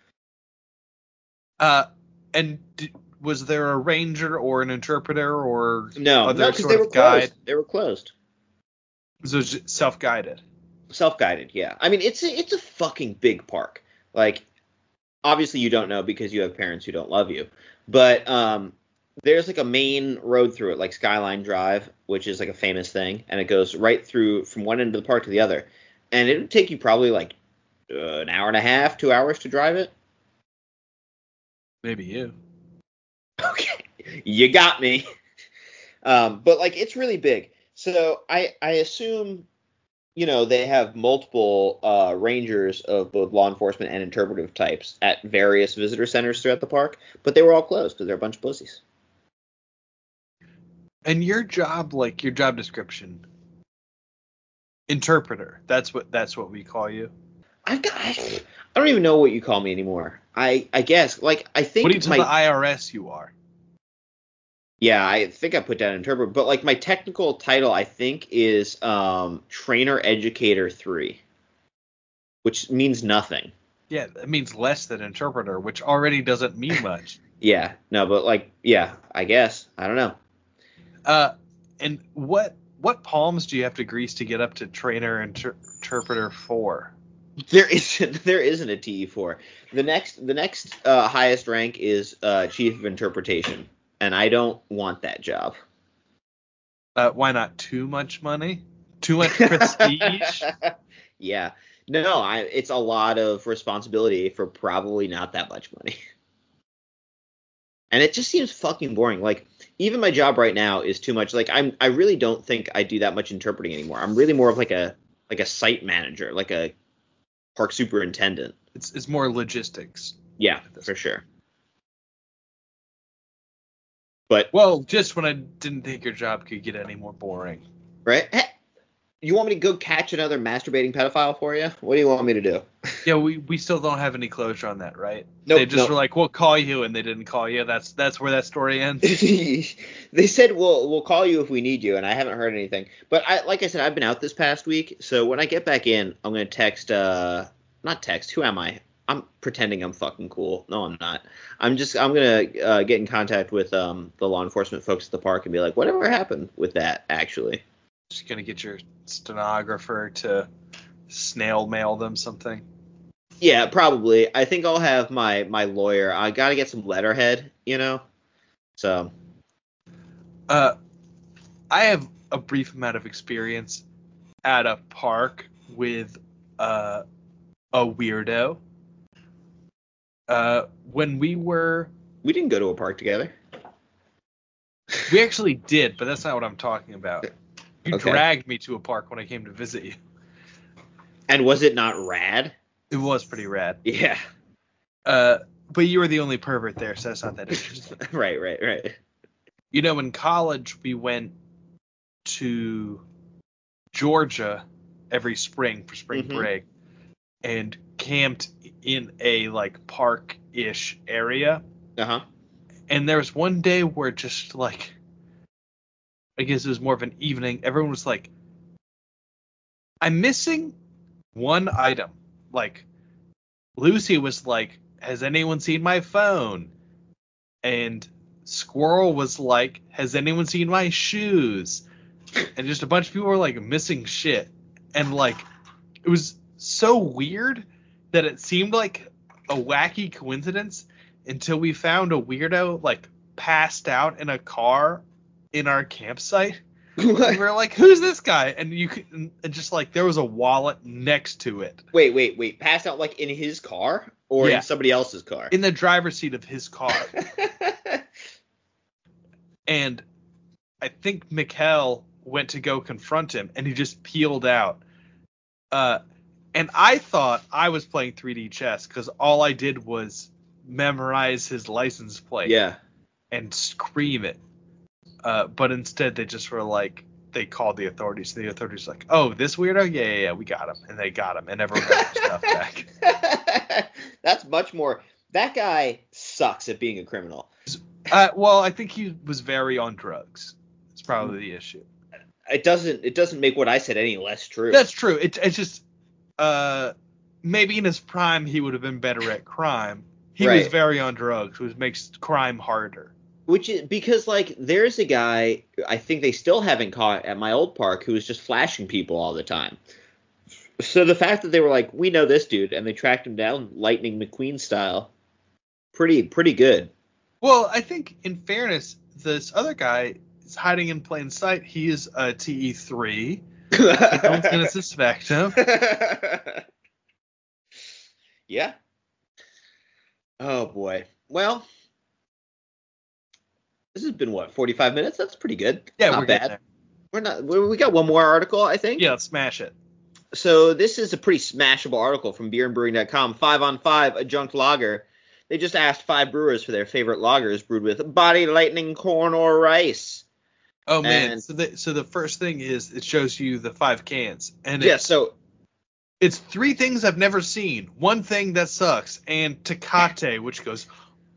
Uh and d- was there a ranger or an interpreter or No, other no, because sort they of were guide? closed. They were closed. So it's just self-guided. Self-guided, yeah. I mean, it's a, it's a fucking big park. Like, obviously you don't know because you have parents who don't love you. But um, there's like a main road through it, like Skyline Drive, which is like a famous thing. And it goes right through from one end of the park to the other. And it would take you probably like uh, an hour and a half, two hours to drive it. Maybe you. Okay, you got me. Um, but like it's really big. So I I assume you know they have multiple uh, rangers of both law enforcement and interpretive types at various visitor centers throughout the park, but they were all closed because they're a bunch of pussies. And your job, like your job description, interpreter. That's what that's what we call you. I've got I, I don't even know what you call me anymore. I I guess like I think What do you tell my the I R S you are? yeah I think I put down interpreter, but like my technical title I think is um, trainer educator three, which means nothing. Yeah, that means less than interpreter, which already doesn't mean much. Yeah, no, but like, yeah, I guess. I don't know. Uh, and what what palms do you have to grease to get up to trainer inter- interpreter four? There isn't there isn't a T E four. The next the next uh, highest rank is uh, chief of interpretation, and I don't want that job. Uh, why not too much money? Too much prestige? Yeah. No, I it's a lot of responsibility for probably not that much money. And it just seems fucking boring. Like even my job right now is too much. Like I'm I really don't think I do that much interpreting anymore. I'm really more of like a like a site manager, like a park superintendent. It's it's more logistics. Yeah, for sure. But Well, just when I didn't think your job could get any more boring. right, hey, you want me to go catch another masturbating pedophile for you? What do you want me to do? Yeah, we, we still don't have any closure on that, right? Nope, They just nope. were like, we'll call you, and they didn't call you. That's that's where that story ends. They said we'll we'll call you if we need you, and I haven't heard anything. But I like I said, I've been out this past week, so when I get back in, I'm gonna text. Uh, not text. Who am I? I'm pretending I'm fucking cool. No, I'm not. I'm just I'm gonna uh, get in contact with um the law enforcement folks at the park and be like, whatever happened with that actually. Just gonna get your stenographer to snail mail them something. Yeah, probably. I think I'll have my my lawyer. I gotta get some letterhead, you know. So Uh, I have a brief amount of experience at a park with uh, a weirdo. Uh, when we were, we didn't go to a park together. we actually did, but that's not what I'm talking about. You Okay. dragged me to a park when I came to visit you. And was it not rad? It was pretty rad. Yeah. Uh, but you were the only pervert there, so that's not that interesting. right, right, right. You know, in college, we went to Georgia every spring for spring Mhm. break and camped in a like park-ish area. Uh-huh. And there was one day where just like, I guess it was more of an evening, everyone was like, I'm missing one item. Like, Lucy was like, has anyone seen my phone? And Squirrel was like, has anyone seen my shoes? And just a bunch of people were like missing shit. And like, it was so weird that it seemed like a wacky coincidence until we found a weirdo like passed out in a car in our campsite. And we were like, who's this guy? And you could, and just like, there was a wallet next to it Wait, wait, wait. Passed out like in his car or Yeah. in somebody else's car? in the driver's seat of his car. And I think Mikkel went to go confront him, and he just peeled out. Uh, and I thought I was playing three D chess because all I did was memorize his license plate yeah. and scream it. Uh, but instead, they just were like, they called the authorities. The authorities were like, oh, this weirdo? Yeah, yeah, yeah, we got him. And they got him, and everyone got their stuff back. That's much more. That guy sucks at being a criminal. Uh, well, I think he was very on drugs. It's probably the issue. It doesn't. It doesn't make what I said any less true. That's true. It, it's just, uh, maybe in his prime he would have been better at crime. He was Right. very on drugs, which makes crime harder. Which is because like there's a guy I think they still haven't caught at my old park who was just flashing people all the time. So the fact that they were like, we know this dude, and they tracked him down Lightning McQueen style, pretty pretty good. Well, I think in fairness, this other guy is hiding in plain sight. He is a T E three. No one's gonna suspect him. Yeah. Oh boy. Well, this has been what, forty-five minutes? That's pretty good. Yeah, not we're getting bad. there. We're not. We we got one more article, I think. Yeah, smash it. So this is a pretty smashable article from beer and brewing dot com. Five on five, adjunct lager. They just asked five brewers for their favorite lagers brewed with body lightning corn or rice. Oh man! And- so the so the first thing is it shows you the five cans, and Yeah. it's, So it's three things I've never seen. One thing that sucks, and Tecate, which goes,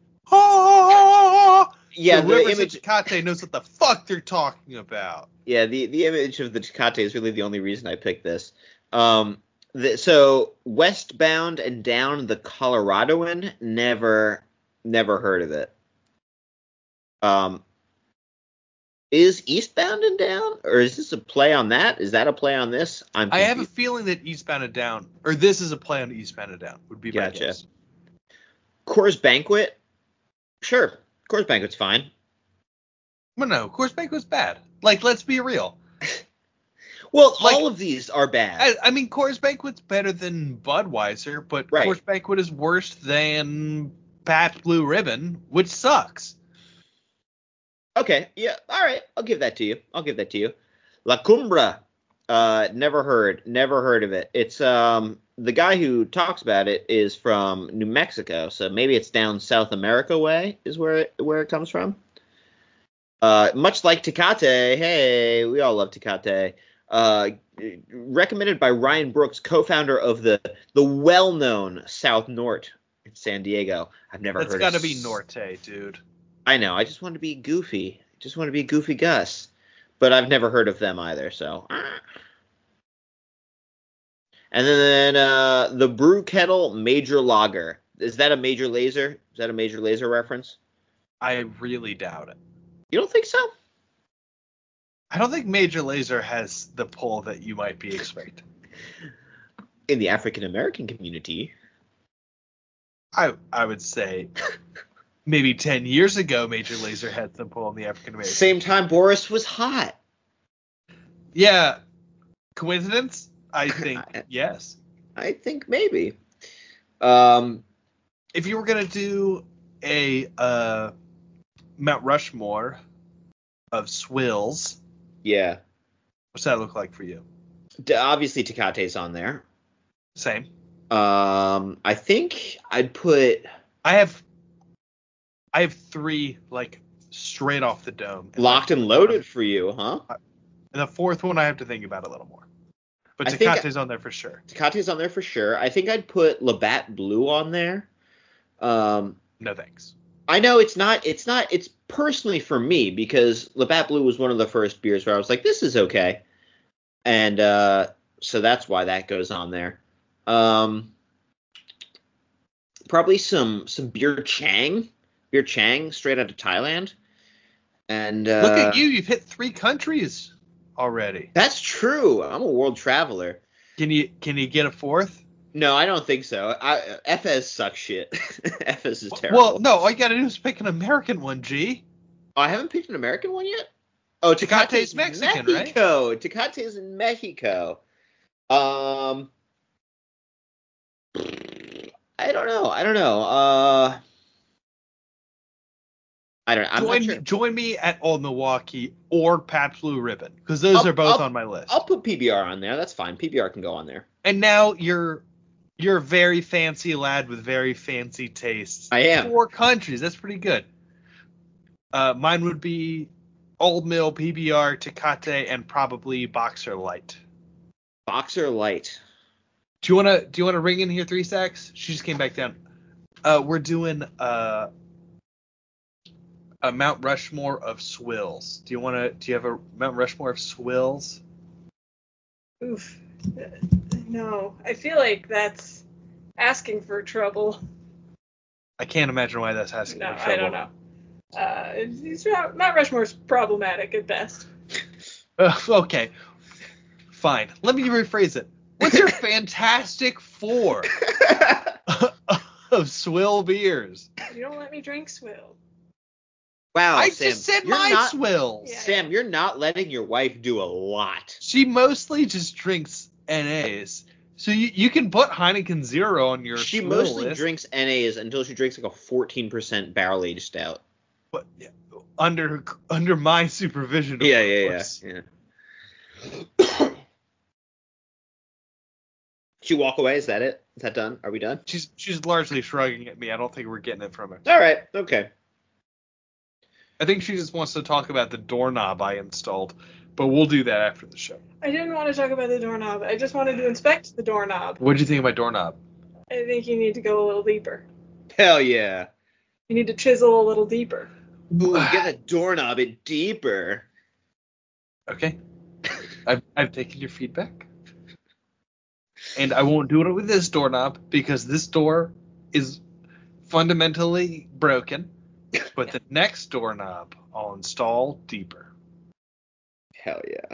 oh. yeah, so the whoever image. said Tecate knows what the fuck they're talking about. Yeah, the the image of the Tecate is really the only reason I picked this. Um. The, so westbound and down the Coloradoan, never never heard of it. Um. Is eastbound and down, or is this a play on that? Is that a play on this? I'm I have a confused. feeling that Eastbound and Down, or this is a play on Eastbound and Down, would be my Gotcha. guess. Coors Banquet. Sure, Coors Banquet's fine. But no, Coors Banquet's bad. Like, let's be real. Well, Like- all of these are bad. I, I mean, Coors Banquet's better than Budweiser, but Right. Coors Banquet is worse than Pabst Blue Ribbon, which sucks. Okay, yeah, all right, I'll give that to you. I'll give that to you. La Cumbra. Uh, never heard, never heard of it. It's um the guy who talks about it is from New Mexico, so maybe it's down South America way is where it, where it comes from. Uh, much like Tecate, hey, we all love Tecate. Uh, recommended by Ryan Brooks, co-founder of the the well-known South Nort in San Diego. I've never That's heard. got to of be s- Norte, dude. I know. I just want to be goofy. Just want to be Goofy Gus. But I've never heard of them either. So. And then uh, the Brew Kettle Major Lager. Is that a Major Laser? Is that a Major Laser reference? I really doubt it. You don't think so? I don't think Major Lazer has the pull that you might be expecting. In the African American community. I I would say maybe ten years ago, Major Lazer had some pull in the African American. Same time Boris was hot. Yeah. Coincidence? I think yes. I think maybe. Um, If you were gonna do a uh, Mount Rushmore of swills, yeah. what's that look like for you? D- obviously Tecate's on there. Same. Um, I think I'd put I have I have three like straight off the dome. And Locked and Loaded for you, huh? the fourth one I have to think about a little more. But I think Tecate's on there for sure. Tecate's on there for sure. I think I'd put Labatt Blue on there. Um, No thanks. I know it's not, it's not, it's personally for me because Labatt Blue was one of the first beers where I was like, this is okay. And uh, so that's why that goes on there. Um, probably some, some Beer Chang, Beer Chang straight out of Thailand. And uh, Look at you, you've hit three countries already. That's true. I'm a world traveler. Can you can you get a fourth? No, I don't think so. I, F S sucks shit. F S is terrible. Well, no, all you gotta do is pick an American one, G. Oh, I haven't picked an American one yet? Oh, Tecate's Tecate's Mexican, right? Mexico. Tecate's in Mexico. Um, I don't know. I don't know. Uh, I don't know. I'm join, not sure. join me at Old Milwaukee or Pabst Blue Ribbon, because those I'll- are both I'll- on my list. I'll put P B R on there. That's fine. P B R can go on there. And now you're you're a very fancy lad with very fancy tastes. I am. Four countries. That's pretty good. Uh, mine would be Old Mill, P B R, Tecate, and probably Boxer Light. Boxer Light. Do you wanna do you wanna ring in here three stacks? She just came back down. Uh, we're doing uh, a Mount Rushmore of swills. Do you wanna do you have a Mount Rushmore of swills? Oof. Uh, No, I feel like that's asking for trouble. I can't imagine why that's asking No, for trouble. I don't know. Uh, it's, Mount Rushmore's problematic at best. Uh, okay, fine. Let me rephrase it. What's your Fantastic Four of swill beers? You don't let me drink swill. Wow, I Sam, just said you're my not, swills. Yeah. Sam, you're not letting your wife do a lot. She mostly just drinks N As. So you, you can put Heineken Zero on your She swill mostly list, drinks N As until she drinks like a fourteen percent barrel aged stout. but yeah, under under my supervision. of Yeah, yeah, yeah, course. yeah. She walk away? Is that it? Is that done? Are we done? She's she's largely shrugging at me. I don't think we're getting it from her. All right. Okay. I think she just wants to talk about the doorknob I installed, but we'll do that after the show. I didn't want to talk about the doorknob. I just wanted to inspect the doorknob. What did you think of my doorknob? I think you need to go a little deeper. Hell yeah. You need to chisel a little deeper. Ooh, get the doorknob it deeper. Okay. I've I've taken your feedback. And I won't do it with this doorknob because this door is fundamentally broken. But the next doorknob I'll install deeper. Hell yeah.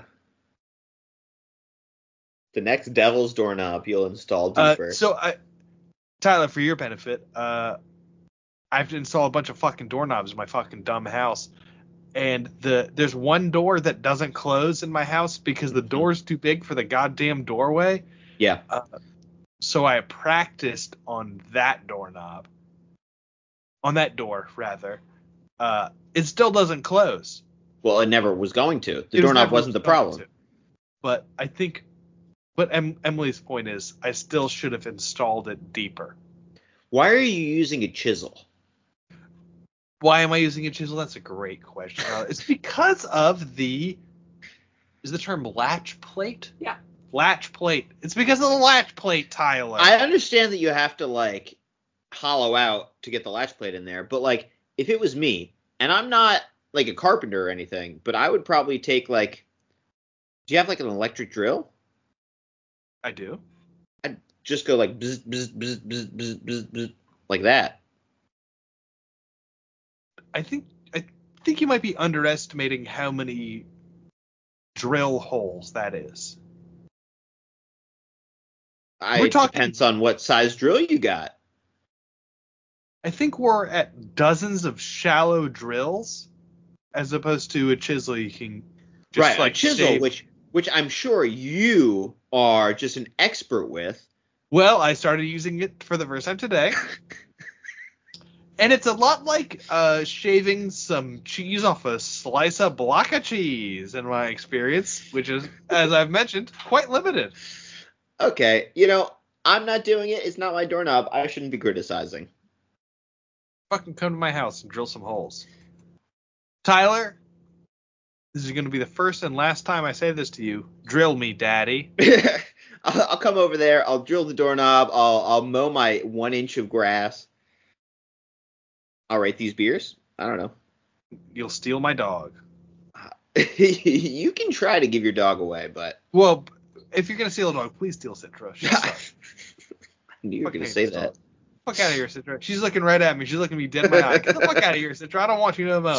The next devil's doorknob you'll install Uh, deeper. so I, Tyler, for your benefit, uh, I have to install a bunch of fucking doorknobs in my fucking dumb house. And the there's one door that doesn't close in my house because the door's too big for the goddamn doorway. yeah. So I practiced on that doorknob. On that door, rather. Uh, it still doesn't close. Well, it never was going to. The It was doorknob never wasn't the going problem. to. But I think, but em, Emily's point is, I still should have installed it deeper. Why are you using a chisel? Why am I using a chisel? That's a great question. Uh, it's because of the, is the term latch plate? Yeah. Latch plate. It's because of the latch plate, Tyler. I understand that you have to like hollow out to get the latch plate in there, but like if it was me, and I'm not like a carpenter or anything, but I would probably take like, do you have like an electric drill? I do. I'd just go like bzz, bzz, bzz, bzz, bzz, bzz, bzz, like that. I think I think you might be underestimating how many drill holes that is. I, We're it talking- depends on what size drill you got. I think we're at dozens of shallow drills, as opposed to a chisel you can just Right, like a chisel, shave. which which I'm sure you are just an expert with. Well, I started using it for the first time today. And it's a lot like uh, shaving some cheese off a slice of block of cheese, in my experience, which is, as I've mentioned, quite limited. Okay, you know, I'm not doing it. It's not my doorknob. I shouldn't be criticizing. Fucking come to my house and drill some holes. Tyler, this is going to be the first and last time I say this to you. Drill me, daddy. I'll, I'll come over there. I'll drill the doorknob. I'll I'll mow my one inch of grass. I'll rate these beers. I don't know. You'll steal my dog. You can try to give your dog away, but Well, if you're going to steal a dog, please steal Citra. She's I knew you were Fucking going to say hate this that. dog. Fuck out of here, Citra. She's looking right at me. She's looking me dead in my eye. Get the fuck out of here, Citra. I don't want you no more.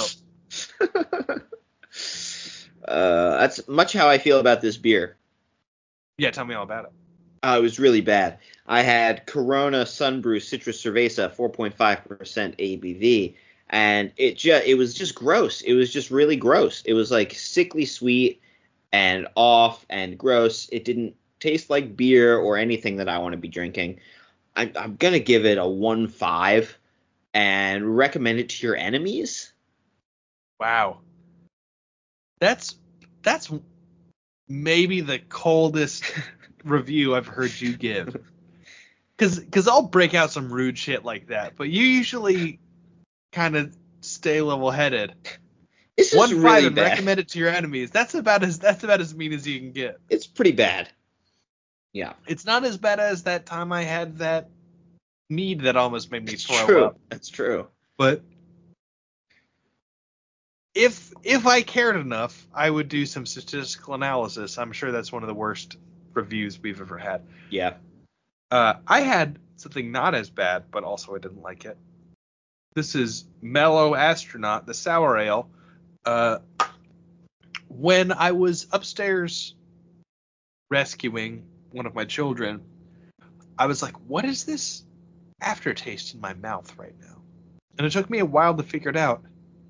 Uh, that's much how I feel about this beer. Yeah, tell me all about it. Uh, it was really bad. I had Corona Sunbrew Citrus Cerveza, four point five percent A B V, and it just it was just gross. It was just really gross. It was like sickly sweet and off and gross. It didn't taste like beer or anything that I want to be drinking. I, I'm gonna give it a one five and recommend it to your enemies. Wow. That's that's maybe the coldest review I've heard you give. Cause, Cause I'll break out some rude shit like that, but you usually kind of stay level-headed. This is One five really and bad. recommend it to your enemies. That's about as that's about as mean as you can get. It's pretty bad. Yeah, It's not as bad as that time I had that mead that almost made me it's throw true. up. That's true. But if if I cared enough, I would do some statistical analysis. I'm sure that's one of the worst reviews we've ever had. Yeah. Uh, I had something not as bad, but also I didn't like it. This is Mellow Astronaut, the sour ale. Uh, when I was upstairs rescuing one of my children, I was like, what is this aftertaste in my mouth right now? And it took me a while to figure it out.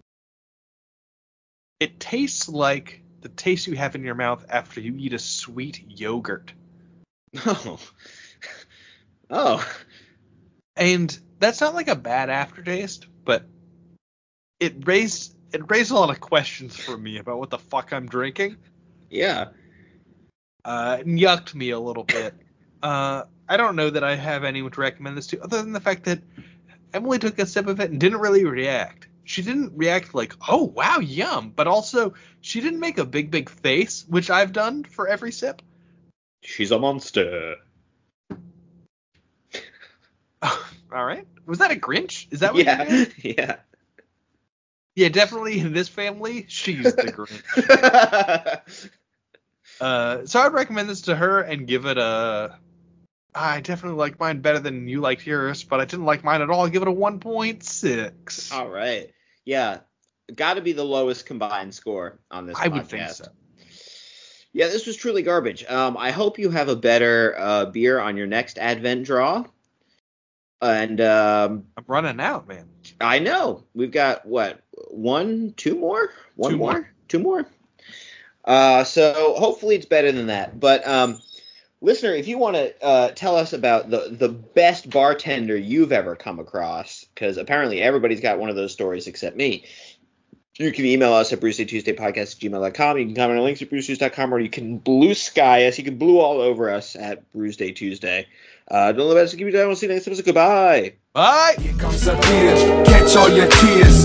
It tastes like the taste you have in your mouth after you eat a sweet yogurt. Oh. Oh. And that's not like a bad aftertaste, but it raised it raised a lot of questions for me about what the fuck I'm drinking. Yeah. Uh, and yucked me a little bit. Uh, I don't know that I have anyone to recommend this to, other than the fact that Emily took a sip of it and didn't really react. She didn't react like, oh, wow, yum. But also, she didn't make a big, big face, which I've done for every sip. She's a monster. All right. Was that a Grinch? Is that what you Yeah. did? Yeah. Yeah, definitely in this family, she's the Grinch. Uh, so I'd recommend this to her and give it a... I definitely like mine better than you liked yours, but I didn't like mine at all. I'll give it a one point six. All right. Yeah. Got to be the lowest combined score on this I podcast. would think so. Yeah, this was truly garbage. Um, I hope you have a better uh, beer on your next Advent draw. And um, I'm running out, man. I know. We've got, what, one, two more? One Two more? more. Two more? Uh, so hopefully it's better than that. But, um, listener, if you want to uh, tell us about the, the best bartender you've ever come across, because apparently everybody's got one of those stories except me, you can email us at bruce day tuesday podcast at gmail dot com. You can comment on links at bruce news dot com, or you can blue sky us. You can blue all over us at Bruce Day Tuesday. Uh, don't let us keep you down. We'll see you next episode. Goodbye. Bye. Here comes the beer, catch all your tears.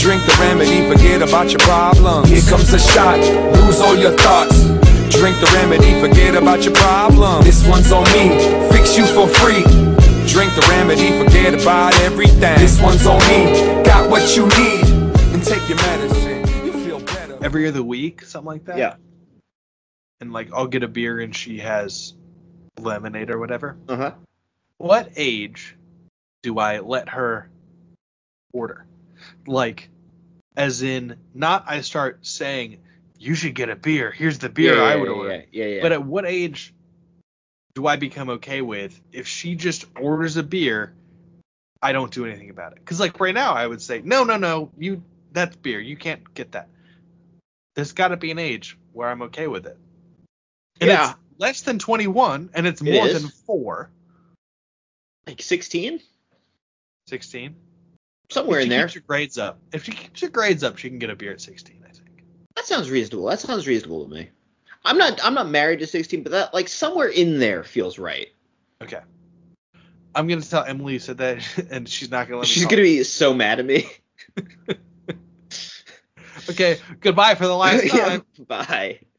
Drink the remedy, forget about your problems. Here comes a shot, lose all your thoughts. Drink the remedy, forget about your problem. This one's on me, fix you for free. Drink the remedy, forget about everything. This one's on me, got what you need. And take your medicine, you feel better. Every other week, something like that. Yeah. And like I'll get a beer and she has lemonade or whatever. Uh huh. What age do I let her order? Like, as in, not I start saying, you should get a beer. Here's the beer yeah, I yeah, would yeah, order. Yeah, yeah, yeah. But at what age do I become okay with if she just orders a beer, I don't do anything about it? Because like right now, I would say, no, no, no, you that's beer. You can't get that. There's got to be an age where I'm okay with it. And Yeah. it's less than twenty-one, and it's It more is. than four. Like sixteen? sixteen. Somewhere if in she there. keeps her grades up. If she keeps her grades up, she can get a beer at sixteen, I think. That sounds reasonable. That sounds reasonable to me. I'm not I'm not married to sixteen, but that like somewhere in there feels right. Okay. I'm going to tell Emily you said that, and she's not going to let me She's talk. gonna be so mad at me. Okay, goodbye for the last Yeah, time. bye.